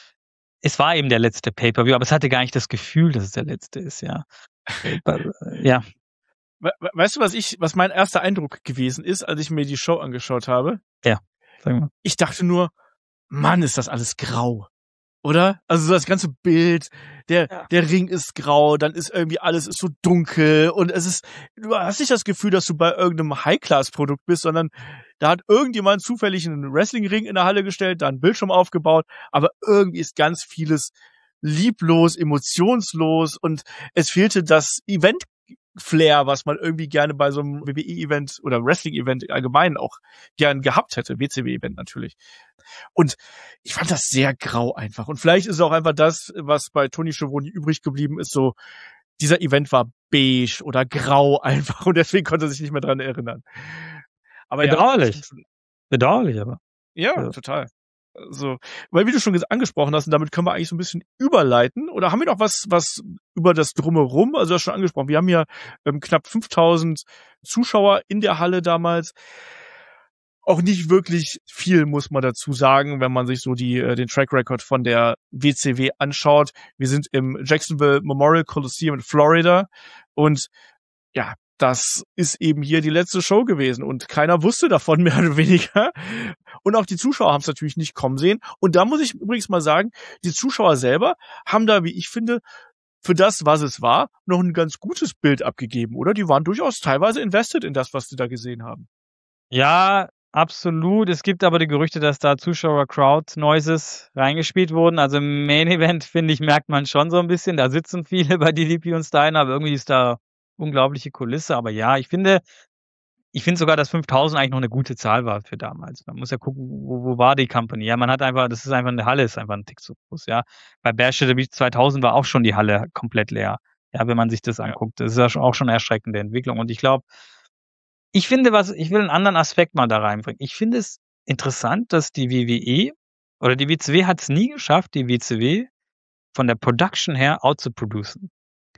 es war eben der letzte Pay-Per-View, aber es hatte gar nicht das Gefühl, dass es der letzte ist, ja. Äh, ja. We weißt du, was ich, was mein erster Eindruck gewesen ist, als ich mir die Show angeschaut habe? Ja, sag mal. Ich dachte nur, Mann, ist das alles grau. Oder? Also so das ganze Bild, der, ja. der Ring ist grau, dann ist irgendwie alles ist so dunkel und es ist, du hast nicht das Gefühl, dass du bei irgendeinem High-Class-Produkt bist, sondern da hat irgendjemand zufällig einen Wrestling-Ring in der Halle gestellt, da einen Bildschirm aufgebaut, aber irgendwie ist ganz vieles lieblos, emotionslos und es fehlte das Event Flair, was man irgendwie gerne bei so einem W W E-Event oder Wrestling-Event allgemein auch gern gehabt hätte, W C W-Event natürlich. Und ich fand das sehr grau einfach. Und vielleicht ist es auch einfach das, was bei Tony Schiavone übrig geblieben ist, so dieser Event war beige oder grau einfach und deswegen konnte er sich nicht mehr dran erinnern. Aber bedauerlich. Ja, bedauerlich, aber. Ja, ja, total. So, weil wie du schon angesprochen hast, und damit können wir eigentlich so ein bisschen überleiten. Oder haben wir noch was, was über das Drumherum? Also, du hast schon angesprochen. Wir haben ja ähm, knapp fünftausend Zuschauer in der Halle damals. Auch nicht wirklich viel, muss man dazu sagen, wenn man sich so die äh, den Track Record von der W C W anschaut. Wir sind im Jacksonville Memorial Coliseum in Florida und ja, das ist eben hier die letzte Show gewesen und keiner wusste davon, mehr oder weniger. Und auch die Zuschauer haben es natürlich nicht kommen sehen. Und da muss ich übrigens mal sagen, die Zuschauer selber haben da, wie ich finde, für das, was es war, noch ein ganz gutes Bild abgegeben, oder? Die waren durchaus teilweise invested in das, was sie da gesehen haben. Ja, absolut. Es gibt aber die Gerüchte, dass da Zuschauer-Crowd-Noises reingespielt wurden. Also im Main-Event, finde ich, merkt man schon so ein bisschen, da sitzen viele bei D D P und Steiner, aber irgendwie ist da unglaubliche Kulisse. Aber ja, ich finde, ich finde sogar, dass fünftausend eigentlich noch eine gute Zahl war für damals. Man muss ja gucken, wo, wo war die Company? Ja, man hat einfach, das ist einfach eine Halle, ist einfach ein Tick zu groß, ja. Bei Bash at the Beach zweitausend war auch schon die Halle komplett leer. Ja, wenn man sich das anguckt. Das ist ja auch schon eine erschreckende Entwicklung. Und ich glaube, ich finde, was, ich will einen anderen Aspekt mal da reinbringen. Ich finde es interessant, dass die W W E oder die W C W hat es nie geschafft, die W C W von der Production her outzuproducen.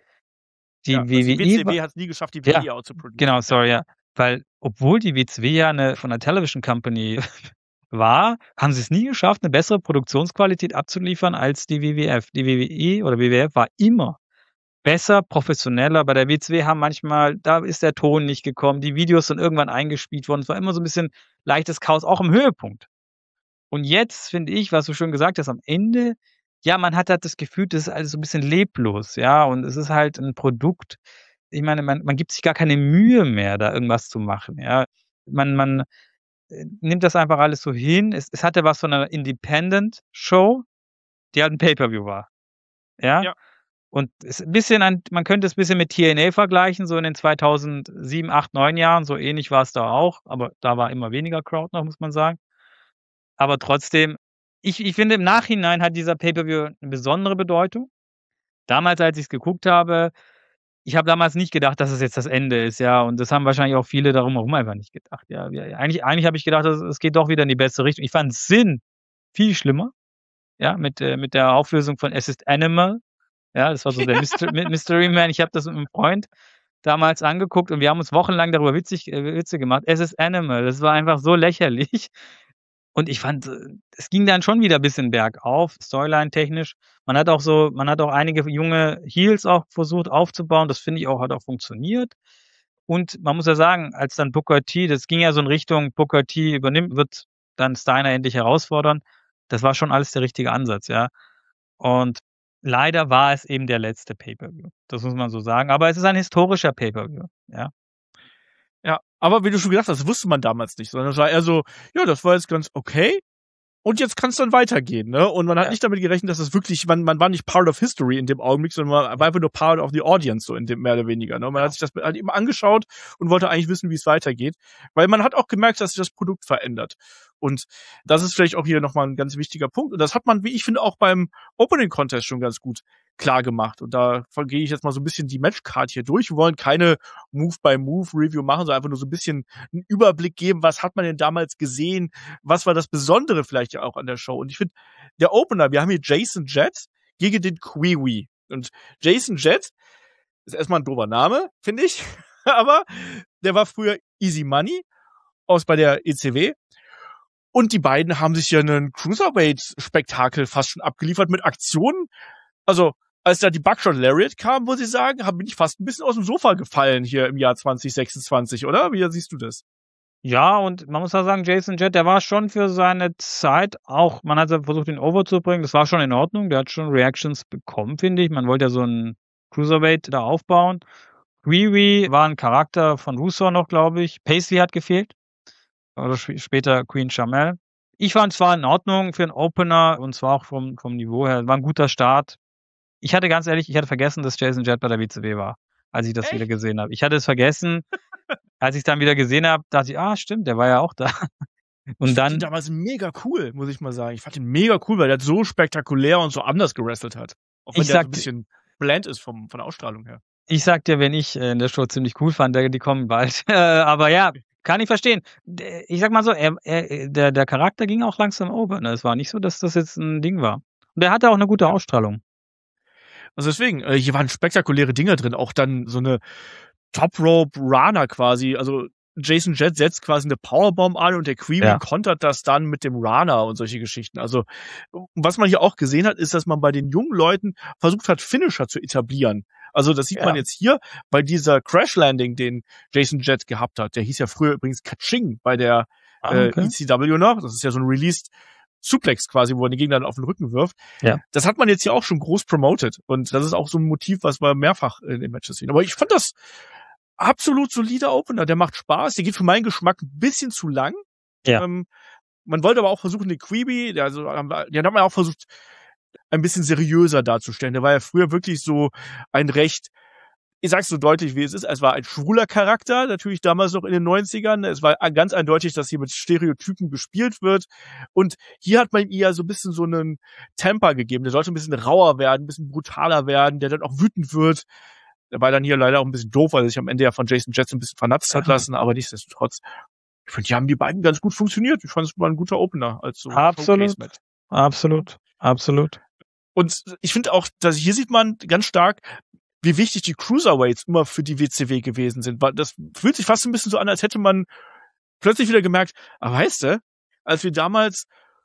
Die, ja, W W E, die W C W hat es nie geschafft, die W W E ja, outzuproducen. Genau, sorry, ja. Weil, obwohl die W C W ja eine von der Television Company war, haben sie es nie geschafft, eine bessere Produktionsqualität abzuliefern als die W W F. Die W W E oder W W F war immer besser, professioneller. Bei der W C W haben manchmal, da ist der Ton nicht gekommen, die Videos sind irgendwann eingespielt worden. Es war immer so ein bisschen leichtes Chaos, auch im Höhepunkt. Und jetzt finde ich, was du schon gesagt hast, am Ende, ja, man hat halt das Gefühl, das ist alles so ein bisschen leblos, ja, und es ist halt ein Produkt. Ich meine, man, man gibt sich gar keine Mühe mehr, da irgendwas zu machen, ja. Man, man nimmt das einfach alles so hin. Es, es hatte was von einer Independent-Show, die halt ein Pay-Per-View war, ja. ja. Und es ein bisschen an, man könnte es ein bisschen mit T N A vergleichen, so in den zweitausendsieben, acht, neun Jahren, so ähnlich war es da auch, aber da war immer weniger Crowd noch, muss man sagen. Aber trotzdem, ich, ich finde, im Nachhinein hat dieser Pay-Per-View eine besondere Bedeutung. Damals, als ich es geguckt habe, ich habe damals nicht gedacht, dass es jetzt das Ende ist, ja, und das haben wahrscheinlich auch viele darum herum einfach nicht gedacht, ja. ja eigentlich eigentlich habe ich gedacht, es geht doch wieder in die bessere Richtung. Ich fand Sinn viel schlimmer, ja, mit, äh, mit der Auflösung von Es ist Animal. Ja, das war so der Mystery, Mystery Man. Ich habe das mit einem Freund damals angeguckt und wir haben uns wochenlang darüber witzig, äh, Witze gemacht. Es ist Animal. Das war einfach so lächerlich. Und ich fand, es ging dann schon wieder ein bisschen bergauf, Storyline-technisch. Man hat auch so, man hat auch einige junge Heels auch versucht aufzubauen. Das finde ich auch, hat auch funktioniert. Und man muss ja sagen, als dann Booker T, das ging ja so in Richtung, Booker T übernimmt, wird dann Steiner endlich herausfordern. Das war schon alles der richtige Ansatz, ja. Und leider war es eben der letzte Pay-Per-View. Das muss man so sagen. Aber es ist ein historischer Pay-Per-View, ja. Ja, aber wie du schon gesagt hast, das wusste man damals nicht, sondern es war eher so, ja, das war jetzt ganz okay. Und jetzt kann es dann weitergehen, ne? Und man hat ja. nicht damit gerechnet, dass es wirklich, man, man war nicht part of history in dem Augenblick, sondern man war einfach nur part of the audience, so in dem, mehr oder weniger, ne? Man ja. hat sich das halt eben angeschaut und wollte eigentlich wissen, wie es weitergeht. Weil man hat auch gemerkt, dass sich das Produkt verändert. Und das ist vielleicht auch hier nochmal ein ganz wichtiger Punkt. Und das hat man, wie ich finde, auch beim Opening Contest schon ganz gut klar gemacht. Und da gehe ich jetzt mal so ein bisschen die Matchcard hier durch. Wir wollen keine Move-by-Move-Review machen, sondern einfach nur so ein bisschen einen Überblick geben, was hat man denn damals gesehen, was war das Besondere vielleicht ja auch an der Show. Und ich finde, der Opener, wir haben hier Jason Jett gegen den Kiwi. Und Jason Jett ist erstmal ein doofer Name, finde ich, aber der war früher Easy Money aus bei der E C W. Und die beiden haben sich ja einen Cruiserweight-Spektakel fast schon abgeliefert mit Aktionen. Also, als da die Buckshot Lariat kam, muss ich sagen, bin ich fast ein bisschen aus dem Sofa gefallen hier im Jahr zwanzig sechsundzwanzig, oder? Wie siehst du das? Ja, und man muss auch sagen, Jason Jett, der war schon für seine Zeit auch, man hat versucht, ihn over zu bringen, das war schon in Ordnung, der hat schon Reactions bekommen, finde ich. Man wollte ja so einen Cruiserweight da aufbauen. Riri war ein Charakter von Russo noch, glaube ich. Paisley hat gefehlt. Oder sp- später Queen Shamel. Ich fand es war in Ordnung für einen Opener und zwar auch vom, vom Niveau her. War ein guter Start. Ich hatte ganz ehrlich, ich hatte vergessen, dass Jason Jett bei der W C W war, als ich das wieder Echt? gesehen habe. Ich hatte es vergessen. Als ich es dann wieder gesehen habe, dachte ich, ah, stimmt, der war ja auch da. Ich Und fand ihn dann, damals mega cool, muss ich mal sagen. Ich fand ihn mega cool, weil der so spektakulär und so anders gewrestelt hat. Auch wenn ich der so sag, ein bisschen bland ist vom, von der Ausstrahlung her. ich sag dir, wenn ich äh, in der Show ziemlich cool fand, der, die kommen bald. Äh, aber ja, kann ich verstehen. D- Ich sag mal so, er, er, der, der Charakter ging auch langsam over. Ne? Es war nicht so, dass das jetzt ein Ding war. Und er hatte auch eine gute Ja. Ausstrahlung. Also deswegen, äh, hier waren spektakuläre Dinger drin. Auch dann so eine Top Rope Rana quasi. Also Jason Jett setzt quasi eine Powerbomb an und der Query Ja. kontert das dann mit dem Rana und solche Geschichten. Also was man hier auch gesehen hat, ist, dass man bei den jungen Leuten versucht hat, Finisher zu etablieren. Also das sieht Ja. man jetzt hier bei dieser Crash Landing, den Jason Jett gehabt hat. Der hieß ja früher übrigens Kaching bei der Ah, äh, okay. E C W noch. Das ist ja so ein Released Suplex quasi, wo man den Gegner dann auf den Rücken wirft. Ja. Das hat man jetzt hier auch schon groß promoted. Und das ist auch so ein Motiv, was wir mehrfach in den Matches sehen. Aber ich fand das absolut solider Opener. Der macht Spaß. Der geht für meinen Geschmack ein bisschen zu lang. Ja. Ähm, man wollte aber auch versuchen, den Queeby, der, also, den hat man auch versucht, ein bisschen seriöser darzustellen. Der war ja früher wirklich so ein recht, ich sag's so deutlich, wie es ist, es war ein schwuler Charakter, natürlich damals noch in den neunzigern. Es war ganz eindeutig, dass hier mit Stereotypen gespielt wird. Und hier hat man ihm ja so ein bisschen so einen Temper gegeben. Der sollte ein bisschen rauer werden, ein bisschen brutaler werden, der dann auch wütend wird. Der war dann hier leider auch ein bisschen doof, weil er sich am Ende ja von Jason Jett ein bisschen vernatzt hat Ja. lassen, aber nichtsdestotrotz. Ich finde, die haben die beiden ganz gut funktioniert. Ich fand, es war ein guter Opener als so Absolut. Showcase-Match. Absolut. Absolut. Und ich finde auch, dass hier sieht man ganz stark, wie wichtig die Cruiserweights immer für die W C W gewesen sind. Weil das fühlt sich fast ein bisschen so an, als hätte man plötzlich wieder gemerkt, ah, weißt du, als wir damals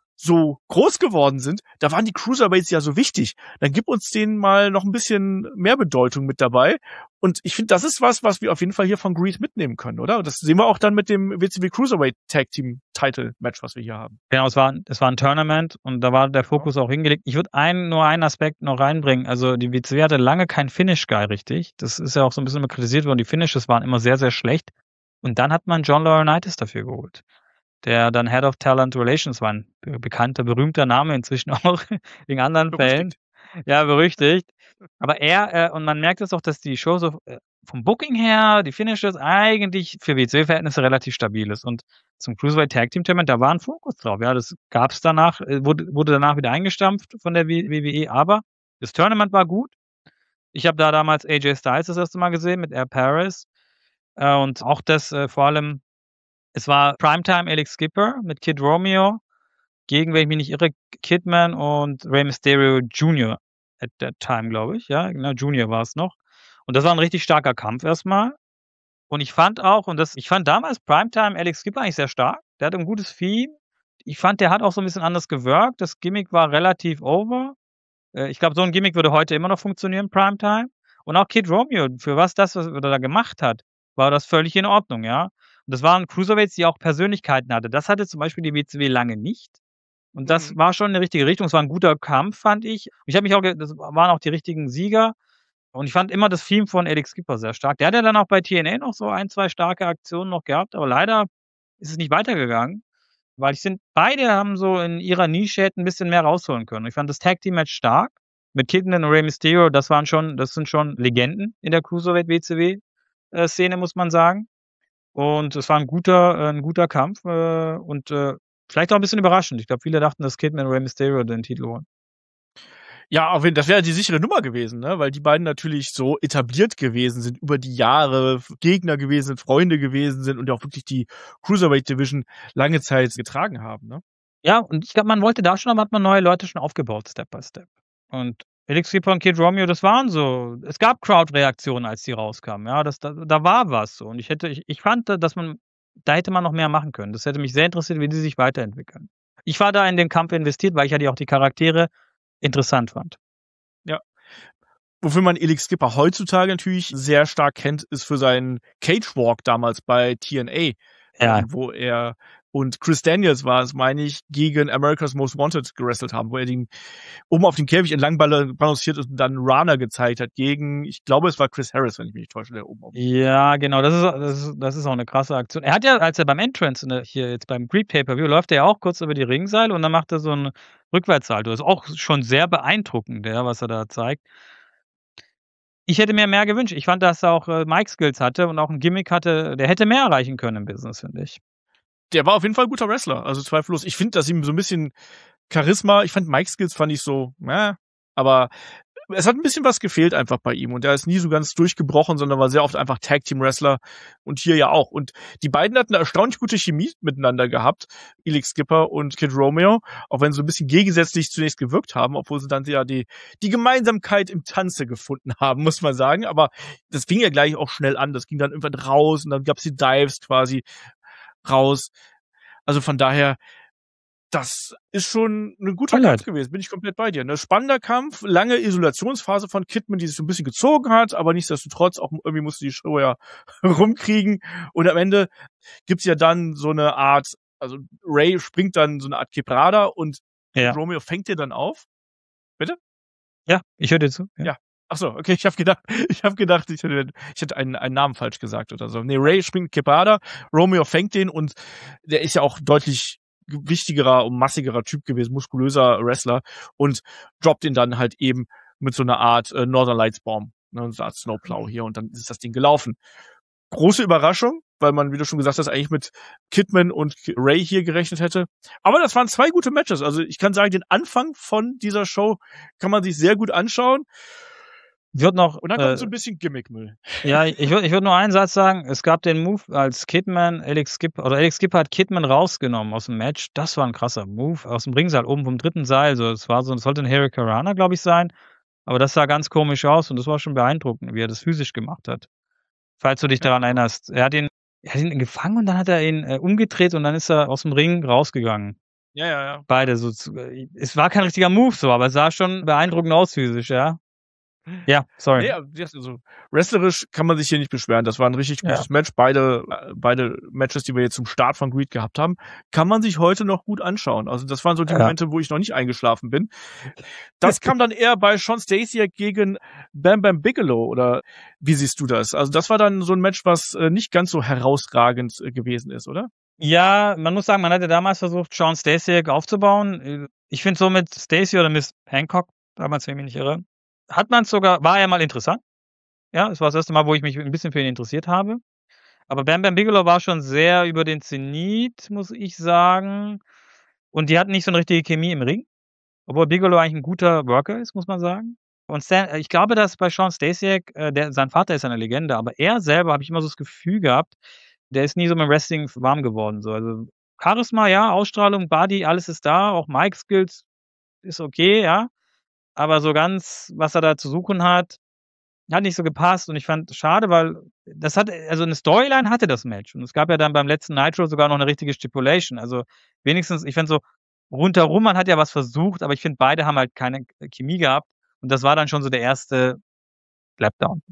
so groß geworden sind, da waren die Cruiserweights ja so wichtig. Dann gib uns denen mal noch ein bisschen mehr Bedeutung mit dabei. Und ich finde, das ist was, was wir auf jeden Fall hier von Greed mitnehmen können, oder? Und das sehen wir auch dann mit dem W C W Cruiserweight Tag Team Title Match, was wir hier haben. Genau, es war, es war ein Tournament und da war der Fokus auch hingelegt. Ich würde einen, nur einen Aspekt noch reinbringen. Also die W C W hatte lange kein Finish-Guy, richtig. Das ist ja auch so ein bisschen immer kritisiert worden. Die Finishes waren immer sehr, sehr schlecht. Und dann hat man John Laurinaitis dafür geholt, der dann Head of Talent Relations war, ein be- bekannter, berühmter Name inzwischen auch in anderen Fällen. Berüchtigt. Ja, berüchtigt. Aber er, äh, und man merkt es auch, dass die Show so äh, vom Booking her, die Finishes eigentlich für W C W-Verhältnisse relativ stabil ist. Und zum Cruiserweight Tag Team Tournament, da war ein Fokus drauf. Ja, das gab's danach, äh, wurde, wurde danach wieder eingestampft von der W W E, aber das Tournament war gut. Ich habe da damals A J Styles das erste Mal gesehen mit Air Paris. Äh, und auch das äh, vor allem, es war Primetime Alex Skipper mit Kid Romeo gegen, wenn ich mich nicht irre, Kidman und Rey Mysterio Junior at that time, glaube ich. Ja, genau, Junior war es noch. Und das war ein richtig starker Kampf erstmal. Und ich fand auch, und das, ich fand damals Primetime Alex Skipper eigentlich sehr stark. Der hat ein gutes Theme. Ich fand, der hat auch so ein bisschen anders gewirkt. Das Gimmick war relativ over. Äh, Ich glaube, so ein Gimmick würde heute immer noch funktionieren, Primetime. Und auch Kid Romeo, für was das, was er da gemacht hat, war das völlig in Ordnung, ja. Und das waren Cruiserweights, die auch Persönlichkeiten hatte. Das hatte zum Beispiel die W C W lange nicht. Und das Mhm. war schon in die richtige Richtung. Es war ein guter Kampf, fand ich. Und ich habe mich auch, ge- das waren auch die richtigen Sieger. Und ich fand immer das Theme von Alex Skipper sehr stark. Der hat ja dann auch bei T N A noch so ein, zwei starke Aktionen noch gehabt, aber leider ist es nicht weitergegangen, weil ich sind, beide haben so in ihrer Nische hätten ein bisschen mehr rausholen können. Ich fand das Tag Team Match stark. Mit Kidman und Rey Mysterio, das waren schon, das sind schon Legenden in der Cruiserweight W C W äh, Szene, muss man sagen. Und es war ein guter, äh, ein guter Kampf äh, und äh, vielleicht auch ein bisschen überraschend. Ich glaube, viele dachten, dass Kidman und Rey Mysterio den Titel holen. Ja, auf jeden, das wäre die sichere Nummer gewesen, ne? Weil die beiden natürlich so etabliert gewesen sind, über die Jahre Gegner gewesen sind, Freunde gewesen sind und auch wirklich die Cruiserweight Division lange Zeit getragen haben, ne? Ja, und ich glaube, man wollte da schon, aber hat man neue Leute schon aufgebaut, Step by Step. Und Alex Skipper und Kid Romeo, das waren so. Es gab Crowd-Reaktionen, als die rauskamen. Ja, das, da, da war was so. Und ich hätte, ich, ich fand, dass man da hätte man noch mehr machen können. Das hätte mich sehr interessiert, wie die sich weiterentwickeln. Ich war da in den Kampf investiert, weil ich ja die auch die Charaktere interessant fand. Ja. Wofür man Elix Skipper heutzutage natürlich sehr stark kennt, ist für seinen Cage Walk damals bei T N A, Ja. ähm, wo er und Chris Daniels war es, meine ich, gegen America's Most Wanted gewrestelt haben, wo er den oben auf den Käfig entlang balanciert ist und dann Rana gezeigt hat gegen, ich glaube, es war Chris Harris, wenn ich mich nicht täusche, der oben auf. Ja, genau, das ist, das ist, das ist auch eine krasse Aktion. Er hat ja, als er beim Entrance, ne, hier jetzt beim Greed Pay-Per-View, läuft er ja auch kurz über die Ringseile und dann macht er so einen Rückwärtssalto. Das ist auch schon sehr beeindruckend, ja, was er da zeigt. Ich hätte mir mehr gewünscht. Ich fand, dass er auch äh, Mic-Skills hatte und auch ein Gimmick hatte. Der hätte mehr erreichen können im Business, finde ich. Der war auf jeden Fall ein guter Wrestler, also zweifellos. Ich finde, dass ihm so ein bisschen Charisma, ich fand Mic-Skills fand ich so, ja, aber es hat ein bisschen was gefehlt einfach bei ihm und er ist nie so ganz durchgebrochen, sondern war sehr oft einfach Tag-Team-Wrestler und hier ja auch. Und die beiden hatten eine erstaunlich gute Chemie miteinander gehabt, Elix Skipper und Kid Romeo, auch wenn sie so ein bisschen gegensätzlich zunächst gewirkt haben, obwohl sie dann ja die, die Gemeinsamkeit im Tanze gefunden haben, muss man sagen. Aber das fing ja gleich auch schnell an, das ging dann irgendwann raus und dann gab's die Dives quasi raus. Also von daher, das ist schon ein guter Highlight. Kampf gewesen, bin ich komplett bei dir. Ein spannender Kampf, lange Isolationsphase von Kidman, die sich so ein bisschen gezogen hat, aber nichtsdestotrotz, auch irgendwie musste die Show ja rumkriegen. Und am Ende gibt's ja dann so eine Art, also Ray springt dann so eine Art Quebrada und Ja. Romeo fängt dir dann auf. Bitte? Ja, ich höre dir zu. Ja. Ach so, okay, ich habe gedacht, ich habe gedacht, ich hätte, ich hätte einen, einen Namen falsch gesagt oder so. Nee, Ray springt Quebrada, Romeo fängt den und der ist ja auch deutlich wichtigerer und massigerer Typ gewesen, muskulöser Wrestler und droppt ihn dann halt eben mit so einer Art äh, Northern Lights Bomb, ne, so eine Art Snowplow hier und dann ist das Ding gelaufen. Große Überraschung, weil man, wie du schon gesagt hast, eigentlich mit Kidman und Ray hier gerechnet hätte. Aber das waren zwei gute Matches. Also ich kann sagen, den Anfang von dieser Show kann man sich sehr gut anschauen. Wird noch, und dann kommt äh, so ein bisschen Gimmickmüll. Ja, ich würde ich würd nur einen Satz sagen. Es gab den Move, als Kidman, Elix Skipper, oder Elix Skipper hat Kidman rausgenommen aus dem Match. Das war ein krasser Move. Aus dem Ringseil, oben vom dritten Seil. So, es war so, es sollte ein Hurricanrana, glaube ich, sein. Aber das sah ganz komisch aus und das war schon beeindruckend, wie er das physisch gemacht hat. Falls du dich daran erinnerst. Er hat ihn, er hat ihn gefangen und dann hat er ihn äh, umgedreht und dann ist er aus dem Ring rausgegangen. Ja, ja, ja. Beide so. Zu, äh, es war kein richtiger Move so, aber es sah schon beeindruckend aus physisch, ja. Ja, sorry. Nee, also wrestlerisch kann man sich hier nicht beschweren. Das war ein richtig gutes Ja. Match. Beide, beide Matches, die wir jetzt zum Start von Greed gehabt haben, kann man sich heute noch gut anschauen. Also das waren so die Ja. Momente, wo ich noch nicht eingeschlafen bin. Das kam dann eher bei Sean Stasiak gegen Bam Bam Bigelow, oder wie siehst du das? Also das war dann so ein Match, was äh, nicht ganz so herausragend äh, gewesen ist, oder? Ja, man muss sagen, man hatte damals versucht, Sean Stasiak aufzubauen. Ich finde so mit Stacey oder Miss Hancock, damals, wenn ich mich nicht irre, hat man es sogar, war ja mal interessant. Ja, es war das erste Mal, wo ich mich ein bisschen für ihn interessiert habe. Aber Bam Bam Bigelow war schon sehr über den Zenit, muss ich sagen. Und die hatten nicht so eine richtige Chemie im Ring. Obwohl Bigelow eigentlich ein guter Worker ist, muss man sagen. Und Stan, ich glaube, dass bei Sean Stasiak, äh, der, sein Vater ist eine Legende, aber er selber, habe ich immer so das Gefühl gehabt, der ist nie so mit dem Wrestling warm geworden. So. Also Charisma, ja, Ausstrahlung, Body, alles ist da. Auch Mic-Skills ist okay, ja. Aber so ganz, was er da zu suchen hat, hat nicht so gepasst. Und ich fand schade, weil das hat, also eine Storyline hatte das Match. Und es gab ja dann beim letzten Nitro sogar noch eine richtige Stipulation. Also wenigstens, ich finde so, rundherum, man hat ja was versucht, aber ich finde, beide haben halt keine Chemie gehabt. Und das war dann schon so der erste Slapdown.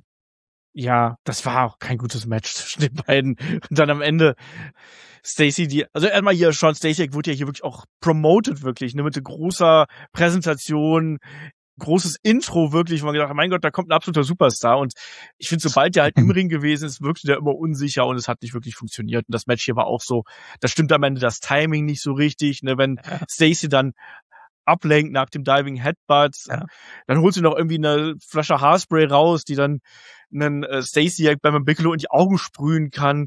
Ja, das war auch kein gutes Match zwischen den beiden. Und dann am Ende Stacey, die, also erstmal hier, Sean Stasiak wurde ja hier wirklich auch promoted, wirklich, ne, mit großer Präsentation, großes Intro, wirklich, wo man gedacht hat, mein Gott, da kommt ein absoluter Superstar. Und ich finde, sobald der halt im Ring gewesen ist, wirkte der immer unsicher und es hat nicht wirklich funktioniert. Und das Match hier war auch so, da stimmt am Ende das Timing nicht so richtig, ne, wenn Ja. Stacey dann ablenkt nach dem Diving Headbutt, Ja. dann holt sie noch irgendwie eine Flasche Haarspray raus, die dann einen äh, Stasiak beim Bigelow in die Augen sprühen kann.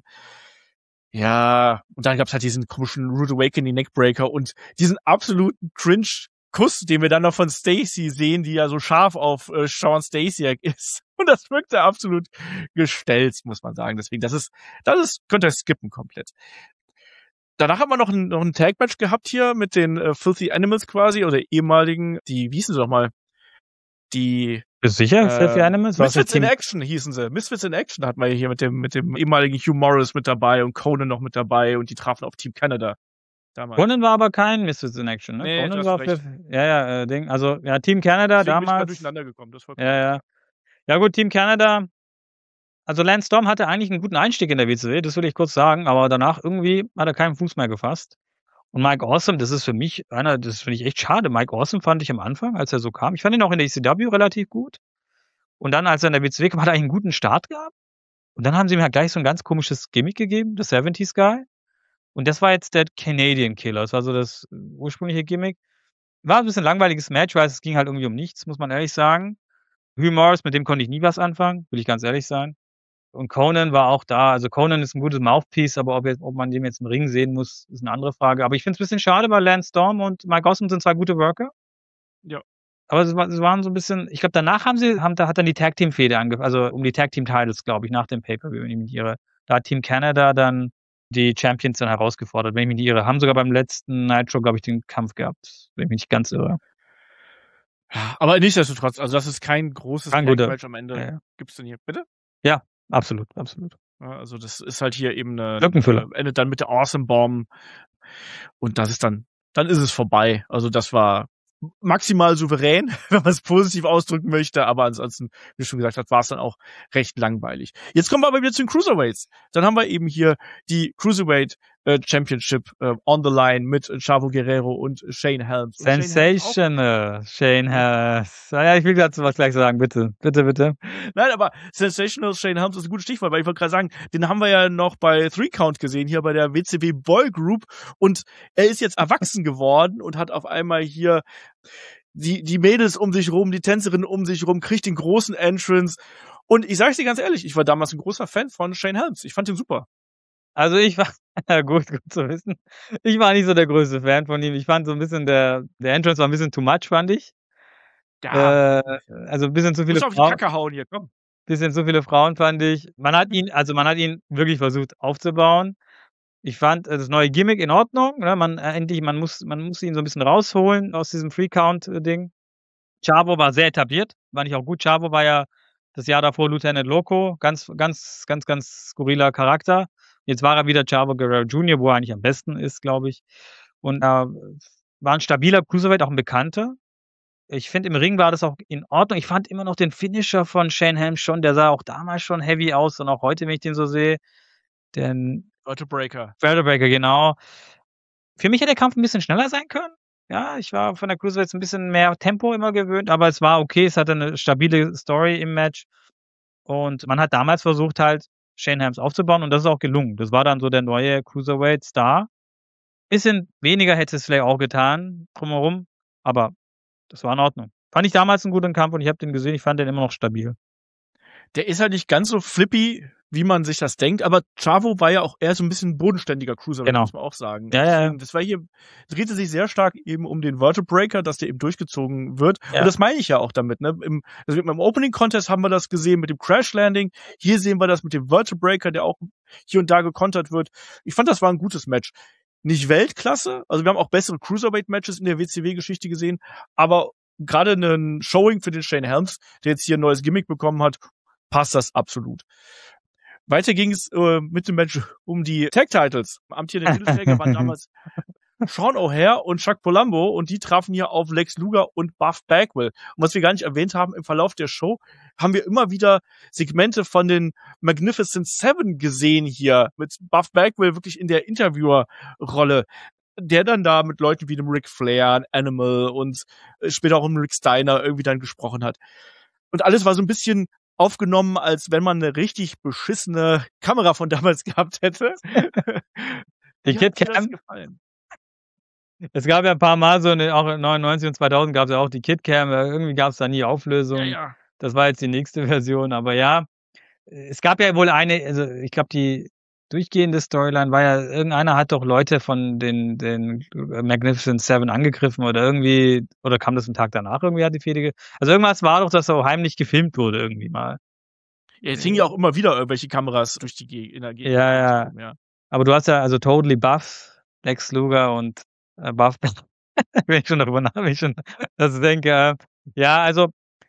Ja, und dann gab's halt diesen komischen Rude Awakening Neckbreaker und diesen absoluten Cringe-Kuss, den wir dann noch von Stacey sehen, die ja so scharf auf äh, Sean Stasiak ist. Und das wirkte absolut gestellt, muss man sagen. Deswegen, das ist, das ist, könnt ihr skippen komplett. Danach haben wir noch ein, noch ein Tag-Match gehabt hier mit den äh, Filthy Animals quasi, oder ehemaligen, die, wie hießen sie doch mal? die Bist du sicher? Filthy äh, Animals? War's Misfits nicht in Team- Action hießen sie. Misfits in Action hatten wir hier mit dem, mit dem ehemaligen Hugh Morris mit dabei und Conan noch mit dabei und die trafen auf Team Canada damals. Conan war aber kein Misfits in Action, ne? Nee, du Conan hast war recht. für, ja, ja, äh, Ding, also, ja, Team Canada Deswegen bin ich grad damals. durcheinander gekommen. Das war Ja, ja. Ja gut, Team Canada. Also Lance Storm hatte eigentlich einen guten Einstieg in der W C W, das will ich kurz sagen, aber danach irgendwie hat er keinen Fuß mehr gefasst. Und Mike Awesome, das ist für mich einer, das finde ich echt schade. Mike Awesome fand ich am Anfang, als er so kam, ich fand ihn auch in der E C W relativ gut. Und dann, als er in der W C W kam, hat er eigentlich einen guten Start gehabt. Und dann haben sie ihm halt gleich so ein ganz komisches Gimmick gegeben, das seventies Guy. Und das war jetzt der Canadian Killer. Das war so das ursprüngliche Gimmick. War ein bisschen langweiliges Match, weil es ging halt irgendwie um nichts, muss man ehrlich sagen. Hugh Morris, mit dem konnte ich nie was anfangen, will ich ganz ehrlich sein. Und Conan war auch da. Also Conan ist ein gutes Mouthpiece, aber ob, jetzt, ob man den jetzt im Ring sehen muss, ist eine andere Frage. Aber ich finde es ein bisschen schade, weil Lance Storm und Mike Awesome sind zwei gute Worker. Ja. Aber es, war, es waren so ein bisschen, ich glaube, danach haben sie, haben, da hat dann die Tag Team Fehde angefangen, also um die Tag Team Titles, glaube ich, nach dem Pay-Per-View, wenn ich mich nicht irre. Da hat Team Canada dann die Champions dann herausgefordert, wenn ich mich nicht irre. Haben sogar beim letzten Nitro, glaube ich, den Kampf gehabt, wenn ich mich nicht ganz irre. Ja, aber nichtsdestotrotz, also das ist kein großes Kein guter- Match am Ende. Ja, ja. Gibt's denn hier? Bitte? Absolut, absolut. Ja, also das ist halt hier eben eine, Lückenfüller. äh, endet dann mit der Awesome Bomb und das ist dann, dann ist es vorbei. Also das war maximal souverän, wenn man es positiv ausdrücken möchte, aber ansonsten, wie du schon gesagt hast, war es dann auch recht langweilig. Jetzt kommen wir aber wieder zu den Cruiserweights. Dann haben wir eben hier die Cruiserweight äh, Championship äh, on the line mit Chavo Guerrero und Shane Helms. Und Shane Helms auch- Sensational, Shane Harris. Ja, ich will dazu was gleich sagen, bitte. Bitte, bitte. Nein, aber Sensational Shane Helms ist ein gutes Stichwort, weil ich wollte gerade sagen, den haben wir ja noch bei Three Count gesehen, hier bei der W C W Boy Group und er ist jetzt erwachsen geworden und hat auf einmal hier die, die Mädels um sich rum, die Tänzerinnen um sich rum, kriegt den großen Entrance und ich sag's dir ganz ehrlich, ich war damals ein großer Fan von Shane Helms. Ich fand ihn super. Also ich war, ja gut, gut zu wissen. Ich war nicht so der größte Fan von ihm. Ich fand so ein bisschen, der, der Entrance war ein bisschen too much, fand ich. Ja, Äh, also ein bisschen zu viele muss auf die Frauen, Kacke hauen hier, komm. bisschen zu viele Frauen fand ich. Man hat ihn, also man hat ihn wirklich versucht aufzubauen. Ich fand äh, das neue Gimmick in Ordnung. Ne? Man äh, endlich, man muss, man muss ihn so ein bisschen rausholen aus diesem Free-Count-Ding. Chavo war sehr etabliert, war nicht auch gut. Chavo war ja das Jahr davor Lieutenant Loco, ganz, ganz, ganz, ganz skurriler Charakter. Jetzt war er wieder Chavo Guerrero Junior, wo er eigentlich am besten ist, glaube ich. Und äh, war ein stabiler Cruiserweight, auch ein Bekannter. Ich finde, im Ring war das auch in Ordnung. Ich fand immer noch den Finisher von Shane Helms schon, der sah auch damals schon heavy aus und auch heute, wenn ich den so sehe. Den Breaker. Breaker, genau. Für mich hätte der Kampf ein bisschen schneller sein können. Ja, ich war von der Cruiserweights ein bisschen mehr Tempo immer gewöhnt, aber es war okay. Es hatte eine stabile Story im Match. Und man hat damals versucht, halt Shane Helms aufzubauen und das ist auch gelungen. Das war dann so der neue Cruiserweight-Star. Bisschen weniger hätte es vielleicht auch getan, drumherum, aber das war in Ordnung. Fand ich damals einen guten Kampf und ich habe den gesehen, ich fand den immer noch stabil. Der ist halt nicht ganz so flippy, wie man sich das denkt, aber Chavo war ja auch eher so ein bisschen bodenständiger Cruiser, Genau. muss man auch sagen. Ja, ja. Deswegen, das war hier, drehte sich sehr stark eben um den Vertebreaker, dass der eben durchgezogen wird. Ja. Und das meine ich ja auch damit, ne? Im, also im Opening Contest haben wir das gesehen mit dem Crash Landing. Hier sehen wir das mit dem Vertebreaker, der auch hier und da gekontert wird. Ich fand, das war ein gutes Match. Nicht Weltklasse, also wir haben auch bessere Cruiserweight-Matches in der W C W-Geschichte gesehen, aber gerade ein Showing für den Shane Helms, der jetzt hier ein neues Gimmick bekommen hat, passt das absolut. Weiter ging es äh, mit dem Match um die Tag-Titles. Amtierende Titelträger waren damals Sean O'Hare und Chuck Palumbo und die trafen hier auf Lex Luger und Buff Bagwell. Und was wir gar nicht erwähnt haben, im Verlauf der Show haben wir immer wieder Segmente von den Magnificent Seven gesehen hier, mit Buff Bagwell wirklich in der Interviewer-Rolle, der dann da mit Leuten wie dem Ric Flair, Animal und später auch dem Rick Steiner irgendwie dann gesprochen hat. Und alles war so ein bisschen aufgenommen, als wenn man eine richtig beschissene Kamera von damals gehabt hätte. Die Kid Cam. Es gab ja ein paar Mal so, eine, auch in neunundneunzig und zweitausend gab es ja auch die Kid Cam, irgendwie gab es da nie Auflösung. Ja, ja. Das war jetzt die nächste Version, aber ja, es gab ja wohl eine, also ich glaube, die durchgehende Storyline war ja, irgendeiner hat doch Leute von den, den Magnificent Seven angegriffen oder irgendwie, oder kam das einen Tag danach irgendwie, hat die Fehde, also irgendwas war doch, dass so heimlich gefilmt wurde irgendwie mal. Ja, jetzt hingen ja auch immer wieder irgendwelche Kameras durch die Gegend, in der Gegend. Ja, ja, ja. Aber du hast ja also Totally Buff, Lex Luger und äh, Buff, wenn ich schon darüber nach, wenn ich schon das denke, äh, ja, also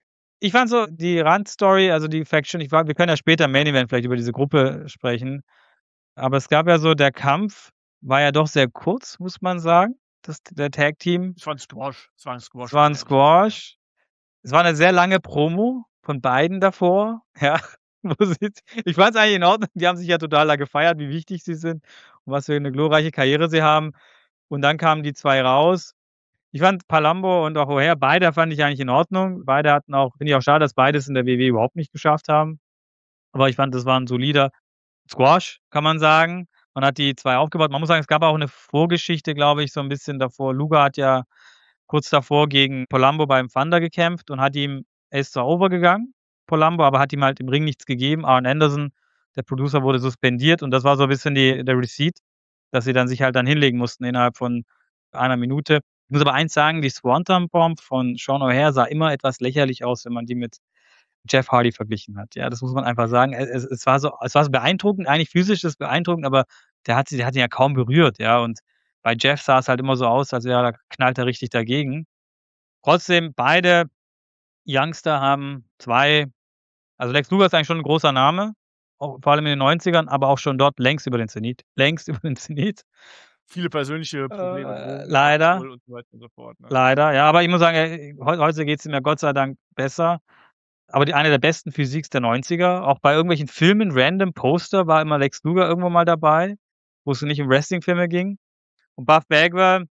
Ich fand so die Randstory, also die Faction, ich war wir können ja später im Main Event vielleicht über diese Gruppe sprechen, aber es gab ja so der Kampf war ja doch sehr kurz, muss man sagen, das der Tag Team. Es war 'n Squash. Es war 'n Squash. Es war 'n Squash. Es war 'ne sehr lange Promo von beiden davor, ja. Wo sie ich fand's eigentlich in Ordnung. Die haben sich ja total da gefeiert, wie wichtig sie sind und was für 'ne glorreiche Karriere sie haben. Und dann kamen die zwei raus. Ich fand Palumbo und auch O'Haire, beide fand ich eigentlich in Ordnung. Beide hatten auch finde ich auch schade, dass beide es in der W W E überhaupt nicht geschafft haben. Aber ich fand, das war 'n solider Squash, kann man sagen. Man hat die zwei aufgebaut. Man muss sagen, es gab auch 'ne Vorgeschichte, glaube ich, so 'n bisschen davor. Luger hat ja kurz davor gegen Palumbo beim Thunder gekämpft und hat ihm er ist zwar over gegangen, Palumbo, aber hat ihm halt im Ring nichts gegeben. Arn Anderson, der Producer, wurde suspendiert und das war so 'n bisschen die der Receipt, dass sie dann sich halt dann hinlegen mussten innerhalb von einer Minute. Ich muss aber eins sagen, die Swanton Bomb von Sean O'Haire sah immer etwas lächerlich aus, wenn man die mit Jeff Hardy verglichen hat. Ja, das muss man einfach sagen. E es es war so es war so beeindruckend, eigentlich physisch ist es beeindruckend, aber der hat sie der hat ihn ja kaum berührt, ja. Und bei Jeff sah es halt immer so aus, als ja, da knallt er richtig dagegen. Trotzdem, beide Youngster haben zwei also Lex Luger ist eigentlich schon 'n großer Name, auch vor allem in den Neunzigern, aber auch schon dort längst über den Zenit. Längst über den Zenit. Viele persönliche Probleme, Äh, Drogen, leider. Alkohol und so weiter und so fort, ne? Leider, ja, aber ich muss sagen, äh, heu heute geht's ihm ja Gott sei Dank besser. Aber die eine der besten Physiques der Neunziger, auch bei irgendwelchen Filmen, random Poster war immer Lex Luger irgendwo mal dabei, wo es nicht um Wrestling-Filme ging. Und Buff Bagwell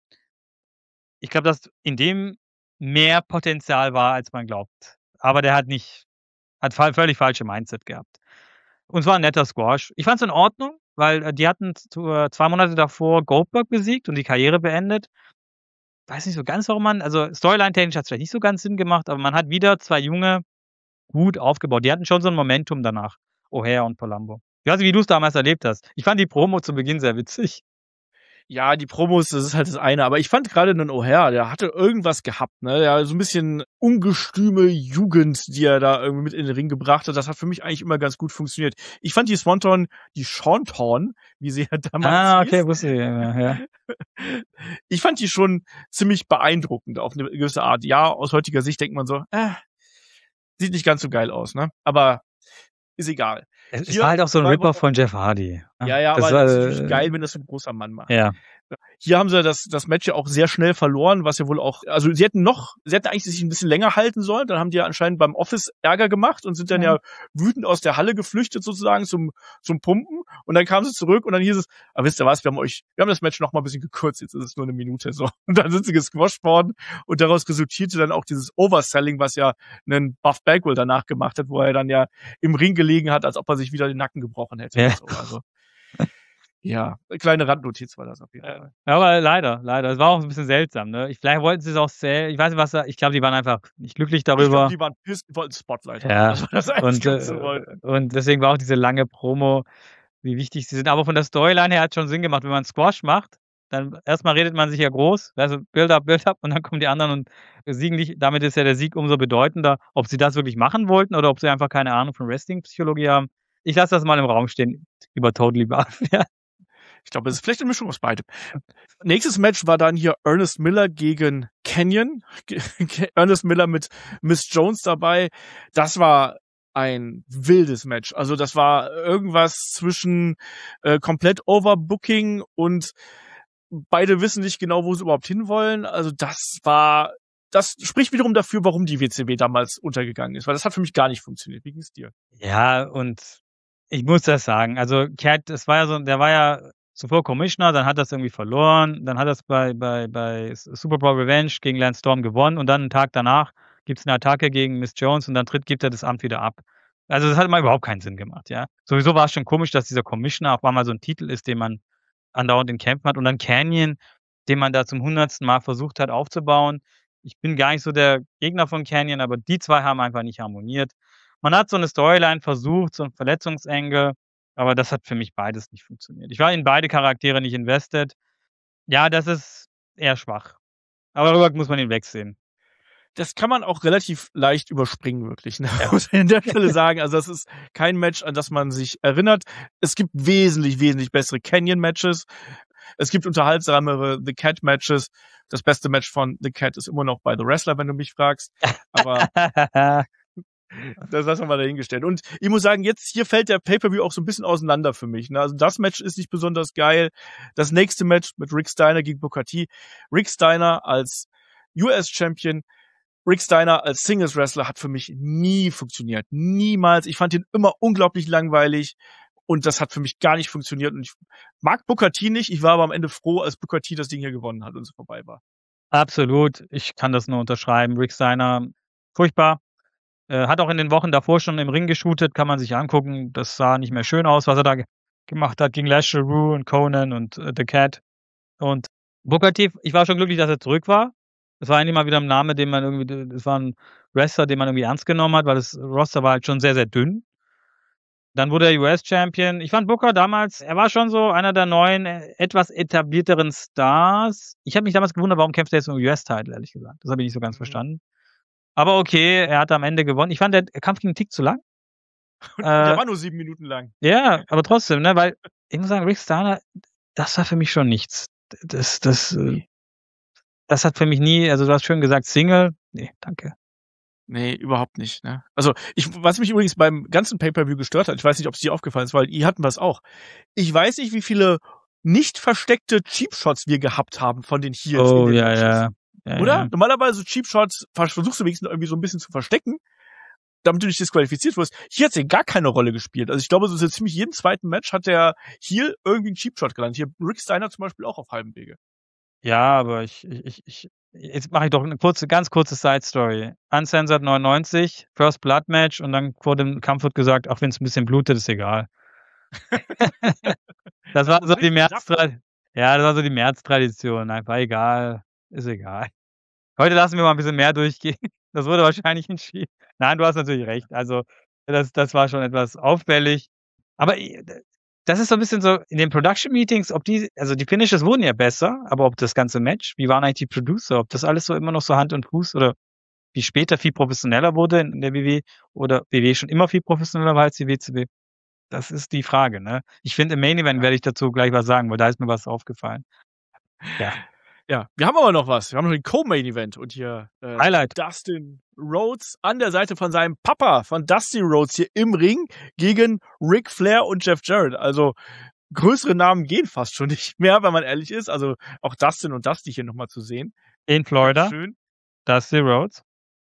ich glaube, dass in dem mehr Potenzial war, als man glaubt. Aber der hat nicht hat fall völlig falsche Mindset gehabt. Und es war 'n netter Squash. Ich fand's in Ordnung, weil, äh, die hatten zu äh, zwei Monate davor Goldberg besiegt und die Karriere beendet. Weiß nicht so ganz, warum man also storyline-technisch hat's vielleicht nicht so ganz Sinn gemacht, aber man hat wieder zwei Junge gut aufgebaut. Die hatten schon so 'n Momentum danach, O'Haire und Palumbo. Ich weiß nicht, wie du's damals erlebt hast. Ich fand die Promo zu Beginn sehr witzig. Ja, die Promos, das ist halt das eine. Aber ich fand grade 'nen O'Haire, der hatte irgendwas gehabt, ne? Ja, so 'n bisschen ungestüme Jugend, die er da irgendwie mit in den Ring gebracht hat. Das hat für mich eigentlich immer ganz gut funktioniert. Ich fand die Swanton, die Swanton, wie sie ja damals Ah, okay, hieß wusste ich, ja, ja. ich fand die schon ziemlich beeindruckend auf 'ne gewisse Art. Ja, aus heutiger Sicht denkt man so: „Äh, sieht nicht ganz so geil aus“, ne? Aber ist egal. Es es Hier war halt auch so 'n zwei Rip-Off Wochen von Jeff Hardy. Ja, ja, Das aber war, das ist natürlich äh geil, wenn das so 'n großer Mann macht. Ja. Hier haben sie das das Match ja auch sehr schnell verloren, was ja wohl auch also sie hätten noch sie hätten eigentlich sich 'n bisschen länger halten sollen. Dann haben die ja anscheinend beim Office Ärger gemacht und sind dann ja Mhm. wütend aus der Halle geflüchtet sozusagen zum zum Pumpen. Und dann kamen sie zurück und dann hieß es: „Ah, wisst ihr was? Wir haben euch wir haben das Match noch mal 'n bisschen gekürzt. Jetzt ist es nur 'ne Minute“, so. Und dann sind sie gesquasht worden und daraus resultierte dann auch dieses Overselling, was ja 'nen Buff Bagwell danach gemacht hat, wo er dann ja im Ring gelegen hat, als ob er sich wieder den Nacken gebrochen hätte Ja. oder so. Also ja, kleine Randnotiz war das auf jeden Fall. Ja, aber leider, leider. Es war auch 'n bisschen seltsam, ne? Ich vielleicht wollten sie's auch sehr ich weiß nicht, was da ich glaube, die waren einfach nicht glücklich Ich glaube, darüber. die waren pissed, die wollten Spotlight haben. Ja, Das war das und, Einzige, was sie äh, wollten. und deswegen war auch diese lange Promo, wie wichtig sie sind. Aber von der Storyline her hat's schon Sinn gemacht. Wenn man Squash macht, dann erst mal redet man sich ja groß, also Build up, Build up und dann kommen die anderen und besiegen dich. Damit ist ja der Sieg umso bedeutender. Ob sie das wirklich machen wollten oder ob sie einfach keine Ahnung von Wrestling-Psychologie haben. Ich lasse das mal im Raum stehen über Totally Buff, ja. Ich glaube, es ist vielleicht 'ne Mischung aus beidem. Nächstes Match war dann hier Ernest Miller gegen Kanyon. Ge Ernest Miller mit Miss Jones dabei. Das war ein wildes Match. Also, das war irgendwas zwischen, äh, komplett Overbooking und beide wissen nicht genau, wo sie überhaupt hinwollen. Also, das war das spricht wiederum dafür, warum die W C W damals untergegangen ist, weil das hat für mich gar nicht funktioniert. Wie ging's dir? Ja, und ich muss das sagen, also Cat, das war ja so der war ja zuvor Commissioner, dann hat er's irgendwie verloren, dann hat er's bei bei bei Super Bowl Revenge gegen Lance Storm gewonnen und dann 'n Tag danach gibt's 'ne Attacke gegen Miss Jones und dann tritt gibt er das Amt wieder ab. Also, das hat mal überhaupt keinen Sinn gemacht, ja. Sowieso war's schon komisch, dass dieser Commissioner auf einmal so 'n Titel ist, den man andauernd in Kämpfen hat und dann Kanyon, den man da zum hundertsten Mal versucht hat aufzubauen. Ich bin gar nicht so der Gegner von Kanyon, aber die zwei haben einfach nicht harmoniert. Man hat so 'ne Storyline versucht, so 'n Verletzungs-Angle, aber das hat für mich beides nicht funktioniert. Ich war in beide Charaktere nicht invested. Ja, das ist eher schwach. Aber darüber muss man hinwegsehen. Das kann man auch relativ leicht überspringen wirklich, ne? Ja. Muss man an der Stelle sagen. Also, das ist kein Match, an das man sich erinnert. Es gibt wesentlich, wesentlich bessere Kanyon-Matches. Es gibt unterhaltsamere The Cat-Matches. Das beste Match von The Cat ist immer noch bei The Wrestler, wenn du mich fragst. Aber Das lassen wir mal dahingestellt. Und ich muss sagen, jetzt hier fällt der Pay-Per-View auch so ein bisschen auseinander für mich. Ne? Also das Match ist nicht besonders geil. Das nächste Match mit Rick Steiner gegen Booker T. Rick Steiner als U S-Champion, Rick Steiner als Singles-Wrestler hat für mich nie funktioniert. Niemals. Ich fand ihn immer unglaublich langweilig. Und das hat für mich gar nicht funktioniert. Und ich mag Booker T nicht. Ich war aber am Ende froh, als Booker T das Ding hier gewonnen hat und es vorbei war. Absolut. Ich kann das nur unterschreiben. Rick Steiner, furchtbar. Äh, hat auch in den Wochen davor schon im Ring geshootet, kann man sich angucken. Das sah nicht mehr schön aus, was er da ge gemacht hat gegen Lash LaRue und Conan und äh, The Cat. Und Booker T, ich war schon glücklich, dass er zurück war. Das war eigentlich mal wieder ein Name, den man irgendwie, das war ein Wrestler, den man irgendwie ernst genommen hat, weil das Roster war halt schon sehr, sehr dünn. Dann wurde er U S-Champion. Ich fand Booker damals, er war schon so einer der neuen, äh, etwas etablierteren Stars. Ich habe mich damals gewundert, warum kämpft er jetzt um U S-Title, ehrlich gesagt. Das habe ich nicht so ganz Mhm. verstanden. Aber okay, er hat am Ende gewonnen. Ich fand, der Kampf ging einen Tick zu lang. Und Äh, der war nur sieben Minuten lang. ja, aber trotzdem, ne, weil ich muss sagen, Rick Steiner, das war für mich schon nichts. Das, das, äh, das hat für mich nie, also du hast schön gesagt, Single. Nee, danke. Nee, überhaupt nicht. Ne? Also ich, was mich übrigens beim ganzen Pay-Per-View gestört hat, ich weiß nicht, ob es dir aufgefallen ist, weil ihr hatten das auch. Ich weiß nicht, wie viele nicht versteckte Cheap-Shots wir gehabt haben von den Heels. Oh, in den ja, Matches. ja, ja. Oder? Ja. Normalerweise Cheap-Shots versuchst du wenigstens irgendwie so ein bisschen zu verstecken, damit du nicht disqualifiziert wirst. Hier hat sie gar keine Rolle gespielt. Also ich glaube, so ziemlich jeden zweiten Match hat der Heel irgendwie einen Cheap-Shot gelandet. Hier Rick Steiner zum Beispiel auch auf halbem Wege. Ja, aber ich, ich, ich, ich jetzt mache ich doch eine kurze, ganz kurze Side-Story. Uncensored neunundneunzig, First Blood Match und dann vor dem Kampf wird gesagt, auch wenn es ein bisschen blutet, ist egal. Das war so die März-Tradition. Ja, das war so die März-Tradition. Einfach egal, ist egal. Heute lassen wir mal ein bisschen mehr durchgehen. Das wurde wahrscheinlich entschieden. Nein, du hast natürlich recht. Also das, das war schon etwas auffällig. Aber i- das ist so ein bisschen so in den Production-Meetings, ob die, also die Finishes wurden ja besser, aber ob das ganze Match, wie waren eigentlich die Producer, ob das alles so immer noch so Hand und Fuß oder wie später viel professioneller wurde in der W W E oder W W E schon immer viel professioneller war als die W C W, das ist die Frage, ne? Ich finde, im Main Event Ja. werde ich dazu gleich was sagen, weil da ist mir was aufgefallen. Ja, Ja, wir haben aber noch was. Wir haben noch den Co-Main-Event und hier äh, Highlight. Dustin Rhodes an der Seite von seinem Papa, von Dusty Rhodes hier im Ring gegen Ric Flair und Jeff Jarrett. Also größere Namen gehen fast schon nicht mehr, wenn man ehrlich ist. Also auch Dustin und Dusty hier nochmal zu sehen. In Florida, Schön. Dusty Rhodes.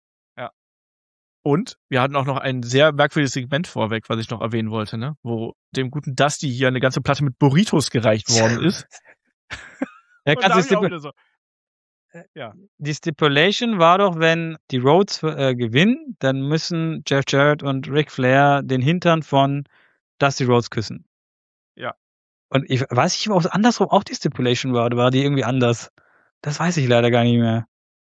Und wir hatten auch noch ein sehr merkwürdiges Segment vorweg, was ich noch erwähnen wollte, ne? Wo dem guten Dusty hier eine ganze Platte mit Burritos gereicht worden ist. Ja, Und da kannst hab du ich auch wieder so, ja. Die Stipulation war doch, wenn die Rhodes äh, gewinnen, dann müssen Jeff Jarrett und Ric Flair den Hintern von Dusty Rhodes küssen. Ja. Und ich weiß nicht, ob es andersrum auch die Stipulation war, oder war die irgendwie anders? Das weiß ich leider gar nicht mehr.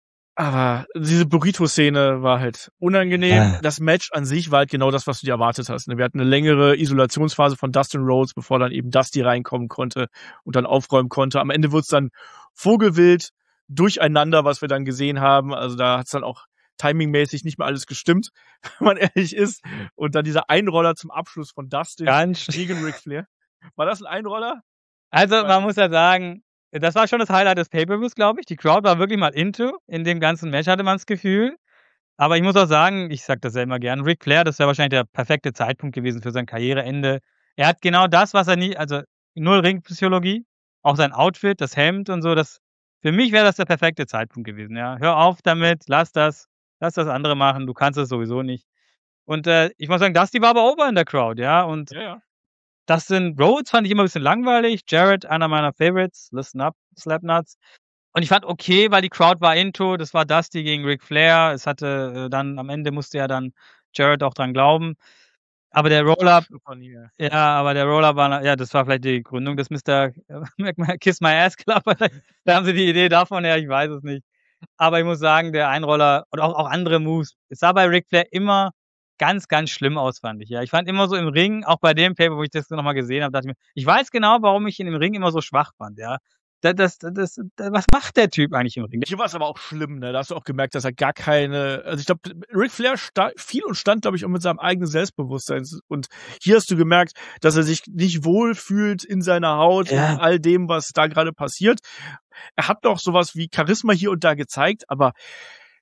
Aber diese Burrito-Szene war halt unangenehm. Ah. Das Match an sich war halt genau das, was du dir erwartet hast. Wir hatten eine längere Isolationsphase von Dustin Rhodes, bevor dann eben Dusty reinkommen konnte und dann aufräumen konnte. Am Ende wird's dann vogelwild durcheinander, was wir dann gesehen haben. Also da hat's dann auch timingmäßig nicht mehr alles gestimmt, wenn man ehrlich ist. Und dann dieser Einroller zum Abschluss von Dustin Ganz gegen Ric Flair. War das ein Einroller? Also man muss ja sagen, das war schon das Highlight des Pay-Per-Views, glaube ich. Die Crowd war wirklich mal into. In dem ganzen Match hatte man das Gefühl. Aber ich muss auch sagen, ich sage das ja immer gern, Ric Flair, das wäre wahrscheinlich der perfekte Zeitpunkt gewesen für sein Karriereende. Er hat genau das, was er nie, also null Ringpsychologie, auch sein Outfit, das Hemd und so, das, für mich wäre das der perfekte Zeitpunkt gewesen, ja. Hör auf damit, lass das, lass das andere machen, du kannst es sowieso nicht. Und äh, ich muss sagen, Dusty war aber over in der Crowd, ja, und Ja, ja. Dustin Rhodes fand ich immer ein bisschen langweilig. Jarrett, einer meiner Favorites. Listen up, Slapnuts. Und ich fand okay, weil die Crowd war into. Das war Dusty gegen Ric Flair. Es hatte äh, dann, am Ende musste ja dann Jarrett auch dran glauben. Aber der Roll-Up, ja, aber der Roll-Up war, ja, das war vielleicht die Gründung des Mister Kiss My Ass Club. Da haben sie die Idee davon her, ich weiß es nicht. Aber ich muss sagen, der Einroller und auch, auch andere Moves. Es sah bei Ric Flair immer ganz, ganz schlimm aus, fand ich. Ja, ich fand immer so im Ring, auch bei dem Paper, wo ich das nochmal gesehen habe, dachte ich mir, ich weiß genau, warum ich ihn im Ring immer so schwach fand, ja. Das, das, das, das, was macht der Typ eigentlich im Ring? Hier war es aber auch schlimm, ne? Da hast du auch gemerkt, dass er gar keine, also ich glaube, Ric Flair sta- fiel und stand, glaube ich, auch mit seinem eigenen Selbstbewusstsein. Und hier hast du gemerkt, dass er sich nicht wohl fühlt in seiner Haut, Ja. in all dem, was da gerade passiert. Er hat doch sowas wie Charisma hier und da gezeigt, aber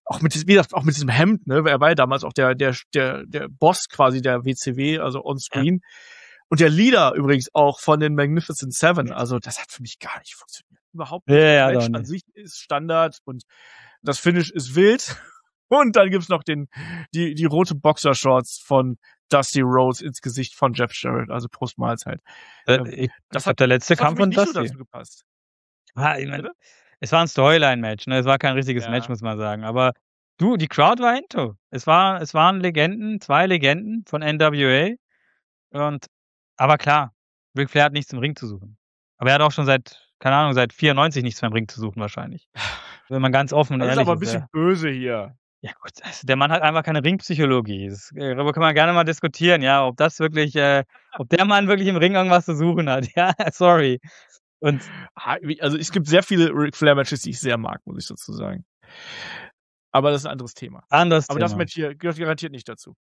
auch mit diesem, wie gesagt, auch mit diesem Hemd, ne? Er war ja damals auch der, der, der, der Boss quasi der W C W, also on screen. Ja. Und der Leader übrigens auch von den Magnificent Seven. Also das hat für mich gar nicht funktioniert. Überhaupt nicht. Ja, das Match an sich ist Standard und das Finish ist wild. Und dann gibt's noch den, die, die rote Boxershorts von Dusty Rhodes ins Gesicht von Jeff Jarrett. Also Prost Mahlzeit. Äh, das hat der letzte Kampf von Dusty. Dazu gepasst. Ah, ich mein, es war ein Storyline-Match, ne? Es war kein richtiges ja. Match, muss man sagen. Aber du, die Crowd war into. Es war, es waren Legenden, zwei Legenden von N W A. Und, aber klar, Ric Flair hat nichts im Ring zu suchen. Aber er hat auch schon seit, keine Ahnung, seit vierundneunzig nichts mehr im Ring zu suchen wahrscheinlich. Wenn man ganz offen und das ehrlich ist. Das ist aber ein bisschen ja. böse hier. Ja gut, also der Mann hat einfach keine Ringpsychologie. Das, darüber kann man gerne mal diskutieren, ja, ob das wirklich, äh, ob der Mann wirklich im Ring irgendwas zu suchen hat. Ja, sorry. Und also es gibt sehr viele Ric Flair Matches, die ich sehr mag, muss ich dazu sagen. Aber das ist ein anderes Thema. Anderes Aber Thema. das Match hier gehört garantiert nicht dazu.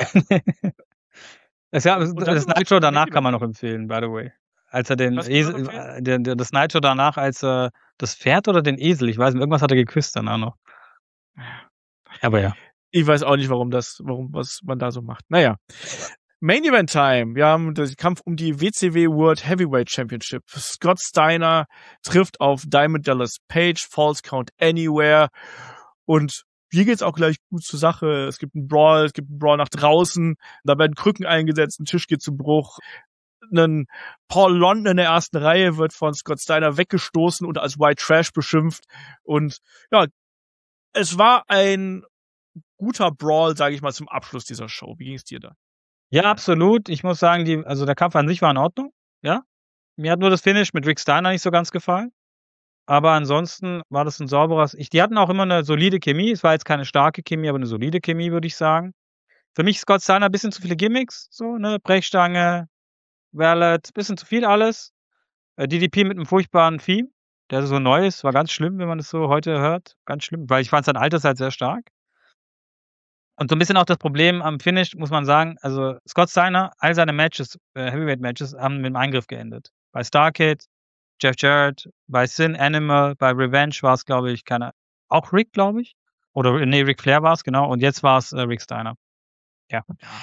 das, ja, das, das Nitro danach kann man noch empfehlen, by the way. Als er den Esel, äh, der, der, das Nitro danach als äh, das Pferd oder den Esel, ich weiß nicht, irgendwas hat er geküsst danach noch. Aber ja. Ich weiß auch nicht, warum das, warum, was man da so macht. Naja. Main Event Time. Wir haben den Kampf um die W C W World Heavyweight Championship. Scott Steiner trifft auf Diamond Dallas Page, Falls Count Anywhere. Und hier geht's auch gleich gut zur Sache. Es gibt einen Brawl, es gibt einen Brawl nach draußen. Da werden Krücken eingesetzt, ein Tisch geht zu Bruch. Ein Paul London in der ersten Reihe wird von Scott Steiner weggestoßen und als White Trash beschimpft. Und ja, es war ein guter Brawl, sage ich mal, zum Abschluss dieser Show. Wie ging es dir da? Ja, absolut. Ich muss sagen, die, also der Kampf an sich war in Ordnung. Ja, mir hat nur das Finish mit Rick Steiner nicht so ganz gefallen. Aber ansonsten war das ein sauberes. Ich, die hatten auch immer eine solide Chemie. Es war jetzt keine starke Chemie, aber eine solide Chemie, würde ich sagen. Für mich Scott Steiner ein bisschen zu viele Gimmicks, so ne, Brechstange, Wallet, bisschen zu viel alles. Äh, D D P mit einem furchtbaren Theme, der so neu ist, war ganz schlimm, wenn man das so heute hört. Ganz schlimm, weil ich fand sein Alter halt sehr stark. Und so ein bisschen auch das Problem am Finish, muss man sagen, also Scott Steiner, all seine Matches, äh, Heavyweight-Matches, haben mit einem Eingriff geendet. Bei Starcade, Jeff Jarrett, bei Sin Animal, bei Revenge war es, glaube ich, keine, auch Rick, glaube ich. Oder, nee, Ric Flair war es, genau. Und jetzt war es äh, Rick Steiner. Ja.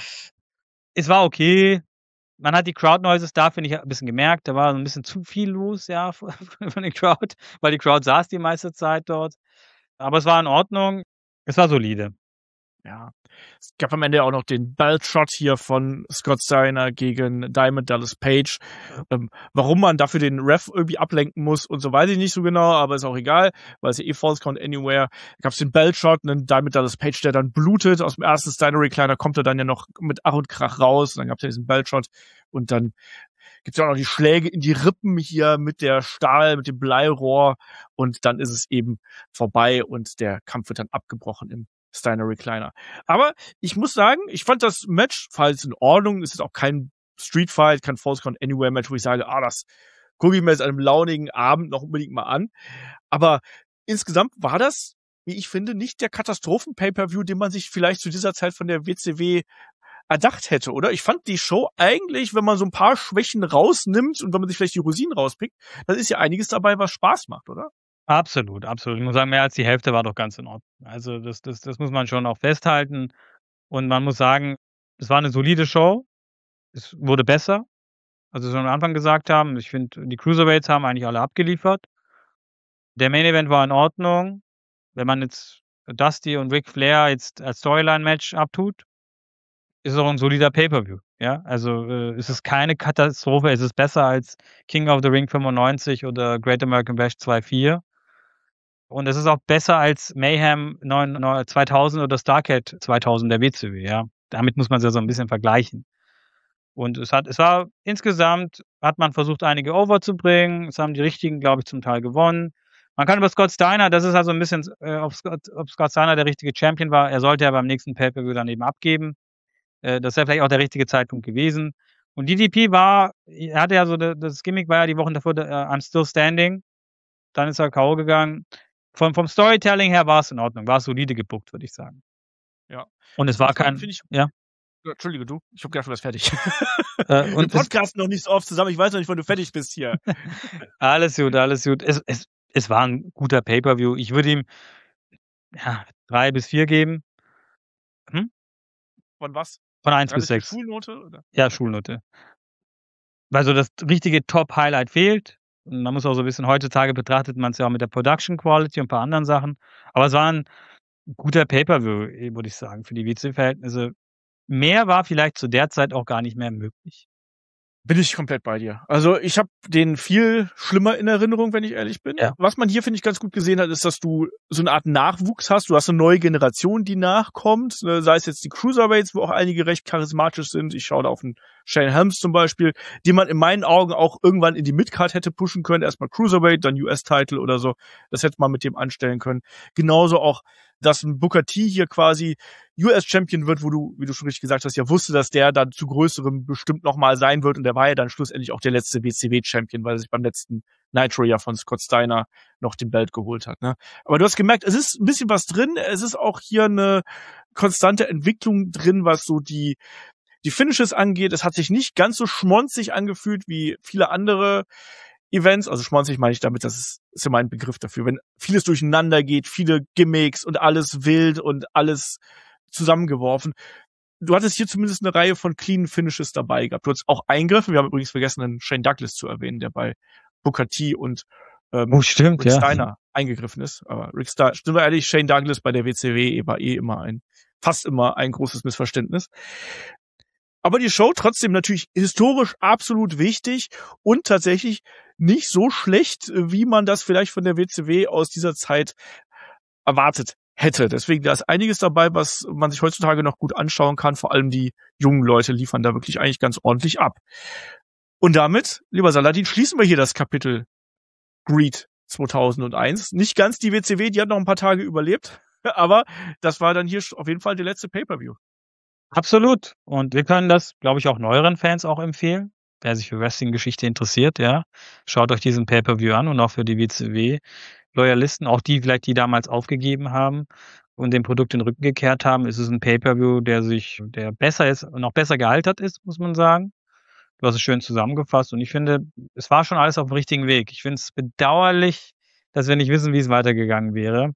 Es war okay. Man hat die Crowd Noises da, finde ich, ein bisschen gemerkt. Da war so ein bisschen zu viel los, ja, von der Crowd, weil die Crowd saß die meiste Zeit dort. Aber es war in Ordnung. Es war solide. Ja. Es gab am Ende auch noch den Belt-Shot hier von Scott Steiner gegen Diamond Dallas Page. Ähm, warum man dafür den Ref irgendwie ablenken muss und so weiß ich nicht so genau, aber ist auch egal, weil es ja eh Falls Count Anywhere. Da gab es den Belt-Shot, einen Diamond Dallas Page, der dann blutet. Aus dem ersten Steiner Recliner kommt er dann ja noch mit Ach und Krach raus. Und dann gab es ja diesen Belt-Shot und dann gibt's ja auch noch die Schläge in die Rippen hier mit der Stahl, mit dem Bleirohr und dann ist es eben vorbei und der Kampf wird dann abgebrochen im Steiner Recliner. Aber ich muss sagen, ich fand das Match, falls in Ordnung, es ist auch kein Street Fight, kein Falls Count Anywhere Match, wo ich sage, ah, das gucke ich mir jetzt an einem launigen Abend noch unbedingt mal an. Aber insgesamt war das, wie ich finde, nicht der Katastrophen-Pay-Per-View, den man sich vielleicht zu dieser Zeit von der W C W erdacht hätte, oder? Ich fand die Show eigentlich, wenn man so ein paar Schwächen rausnimmt und wenn man sich vielleicht die Rosinen rauspickt, dann ist ja einiges dabei, was Spaß macht, oder? Absolut, absolut. Ich muss sagen, mehr als die Hälfte war doch ganz in Ordnung. Also das, das, das muss man schon auch festhalten. Und man muss sagen, es war eine solide Show. Es wurde besser. Also, wie wir am Anfang gesagt haben, ich finde, die Cruiserweights haben eigentlich alle abgeliefert. Der Main Event war in Ordnung. Wenn man jetzt Dusty und Ric Flair jetzt als Storyline-Match abtut, ist es auch ein solider Pay-Per-View. Ja, also äh, es ist keine Katastrophe. Es ist besser als King of the Ring fünfundneunzig oder Great American Bash zwei Komma vier. Und es ist auch besser als Mayhem zweitausend oder Starcade zweitausend der W C W, ja. Damit muss man es ja so ein bisschen vergleichen. Und es hat, es war, insgesamt hat man versucht, einige over zu bringen. Es haben die richtigen, glaube ich, zum Teil gewonnen. Man kann über Scott Steiner, das ist also ein bisschen, äh, ob, Scott, ob Scott Steiner der richtige Champion war. Er sollte ja beim nächsten Pay-Per-View dann eben abgeben. Äh, das wäre vielleicht auch der richtige Zeitpunkt gewesen. Und D D P war, er hatte ja so, das Gimmick war ja die Wochen davor, uh, I'm still standing. Dann ist er K O gegangen. Vom, vom Storytelling her war es in Ordnung, war es solide gebuckt, würde ich sagen. Ja. Und es war kein, ich, ja. Entschuldige, du, ich hab gedacht, du wärst fertig. Äh, und wir podcasten noch nicht so oft zusammen, ich weiß noch nicht, wann du fertig bist hier. Alles gut, alles gut. Es, es, es war ein guter Pay-Per-View. Ich würde ihm, ja, drei bis vier geben. Hm? Von was? Von eins War bis das die sechs. Schulnote? Oder? Ja, Schulnote. Weil so das richtige Top-Highlight fehlt. Und man muss auch so ein bisschen heutzutage betrachtet man es ja auch mit der Production Quality und ein paar anderen Sachen. Aber es war ein guter Pay-per-View, eh, würde ich sagen, für die W C W-Verhältnisse. Mehr war vielleicht zu der Zeit auch gar nicht mehr möglich. Bin ich komplett bei dir. Also ich habe den viel schlimmer in Erinnerung, wenn ich ehrlich bin. Ja. Was man hier, finde ich, ganz gut gesehen hat, ist, dass du so eine Art Nachwuchs hast. Du hast eine neue Generation, die nachkommt. Sei es jetzt die Cruiserweights, wo auch einige recht charismatisch sind. Ich schaue da auf einen Shane Helms zum Beispiel, den man in meinen Augen auch irgendwann in die Midcard hätte pushen können. Erstmal Cruiserweight, dann U S-Title oder so. Das hätte man mit dem anstellen können. Genauso auch, dass ein Booker T hier quasi U S-Champion wird, wo du, wie du schon richtig gesagt hast, ja wusste, dass der dann zu größerem bestimmt nochmal sein wird. Und der war ja dann schlussendlich auch der letzte W C W-Champion, weil er sich beim letzten Nitro ja von Scott Steiner noch den Belt geholt hat. Ne? Aber du hast gemerkt, es ist ein bisschen was drin. Es ist auch hier eine konstante Entwicklung drin, was so die die Finishes angeht. Es hat sich nicht ganz so schmonzig angefühlt wie viele andere Events, also schmonzig meine ich damit, das ist, ist ja mein Begriff dafür, wenn vieles durcheinander geht, viele Gimmicks und alles wild und alles zusammengeworfen. Du hattest hier zumindest eine Reihe von clean Finishes dabei gehabt. Du hattest auch Eingriffe, wir haben übrigens vergessen, einen Shane Douglas zu erwähnen, der bei Booker T und ähm, Oh, stimmt, Rick ja. Steiner eingegriffen ist. Aber Rick Steiner, stimmt ehrlich, Shane Douglas bei der W C W war eh immer ein, fast immer ein großes Missverständnis. Aber die Show trotzdem natürlich historisch absolut wichtig und tatsächlich nicht so schlecht, wie man das vielleicht von der W C W aus dieser Zeit erwartet hätte. Deswegen, da ist einiges dabei, was man sich heutzutage noch gut anschauen kann. Vor allem die jungen Leute liefern da wirklich eigentlich ganz ordentlich ab. Und damit, lieber Saladin, schließen wir hier das Kapitel Greed zweitausendeins. Nicht ganz die W C W, die hat noch ein paar Tage überlebt, aber das war dann hier auf jeden Fall der letzte Pay-Per-View. Absolut. Und wir können das, glaube ich, auch neueren Fans auch empfehlen. Wer sich für Wrestling-Geschichte interessiert, ja, schaut euch diesen Pay-Per-View an und auch für die W C W-Loyalisten, auch die vielleicht, die damals aufgegeben haben und dem Produkt den Rücken gekehrt haben, ist es ein Pay-Per-View, der sich, der besser ist und auch besser gealtert ist, muss man sagen. Du hast es schön zusammengefasst und ich finde, es war schon alles auf dem richtigen Weg. Ich finde es bedauerlich, dass wir nicht wissen, wie es weitergegangen wäre.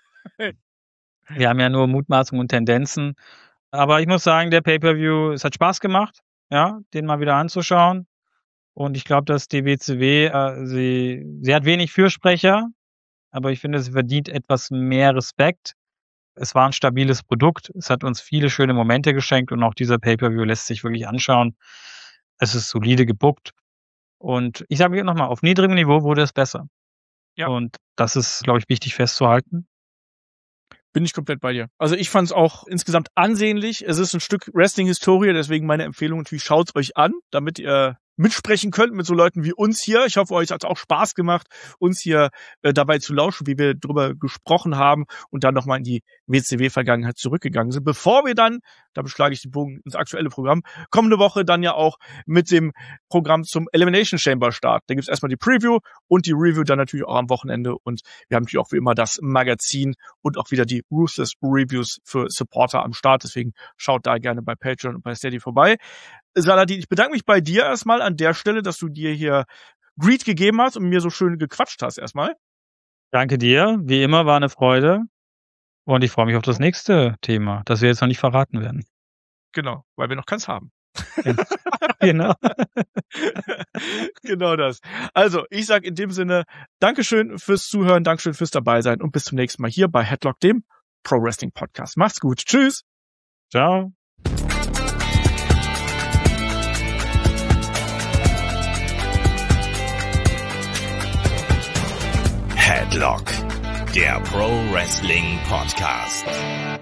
Wir haben ja nur Mutmaßungen und Tendenzen. Aber ich muss sagen, der Pay-Per-View, es hat Spaß gemacht, ja, den mal wieder anzuschauen. Und ich glaube, dass die W C W, äh, sie, sie hat wenig Fürsprecher, aber ich finde, sie verdient etwas mehr Respekt. Es war ein stabiles Produkt. Es hat uns viele schöne Momente geschenkt und auch dieser Pay-Per-View lässt sich wirklich anschauen. Es ist solide gebuckt. Und ich sage nochmal, auf niedrigem Niveau wurde es besser. Ja. Und das ist, glaube ich, wichtig festzuhalten. Bin ich komplett bei dir. Also ich fand es auch insgesamt ansehnlich. Es ist ein Stück Wrestling-Historie, deswegen meine Empfehlung natürlich, schaut's euch an, damit ihr mitsprechen könnt mit so Leuten wie uns hier. Ich hoffe, euch hat es auch Spaß gemacht, uns hier äh, dabei zu lauschen, wie wir drüber gesprochen haben und dann nochmal in die W C W-Vergangenheit zurückgegangen sind. Bevor wir dann, da beschlage ich den Bogen ins aktuelle Programm, kommende Woche dann ja auch mit dem Programm zum Elimination Chamber Start. Da gibt's erstmal die Preview und die Review dann natürlich auch am Wochenende und wir haben natürlich auch wie immer das Magazin und auch wieder die Ruthless Reviews für Supporter am Start. Deswegen schaut da gerne bei Patreon und bei Steady vorbei. Saladin, ich bedanke mich bei dir erstmal an der Stelle, dass du dir hier Greed gegeben hast und mir so schön gequatscht hast erstmal. Danke dir. Wie immer war eine Freude. Und ich freue mich auf das nächste Thema, das wir jetzt noch nicht verraten werden. Genau, weil wir noch keins haben. Genau. Genau das. Also, ich sage in dem Sinne, Dankeschön fürs Zuhören, Dankeschön fürs Dabeisein und bis zum nächsten Mal hier bei Headlock, dem Pro Wrestling Podcast. Macht's gut. Tschüss. Ciao. Headlock, der Pro Wrestling Podcast.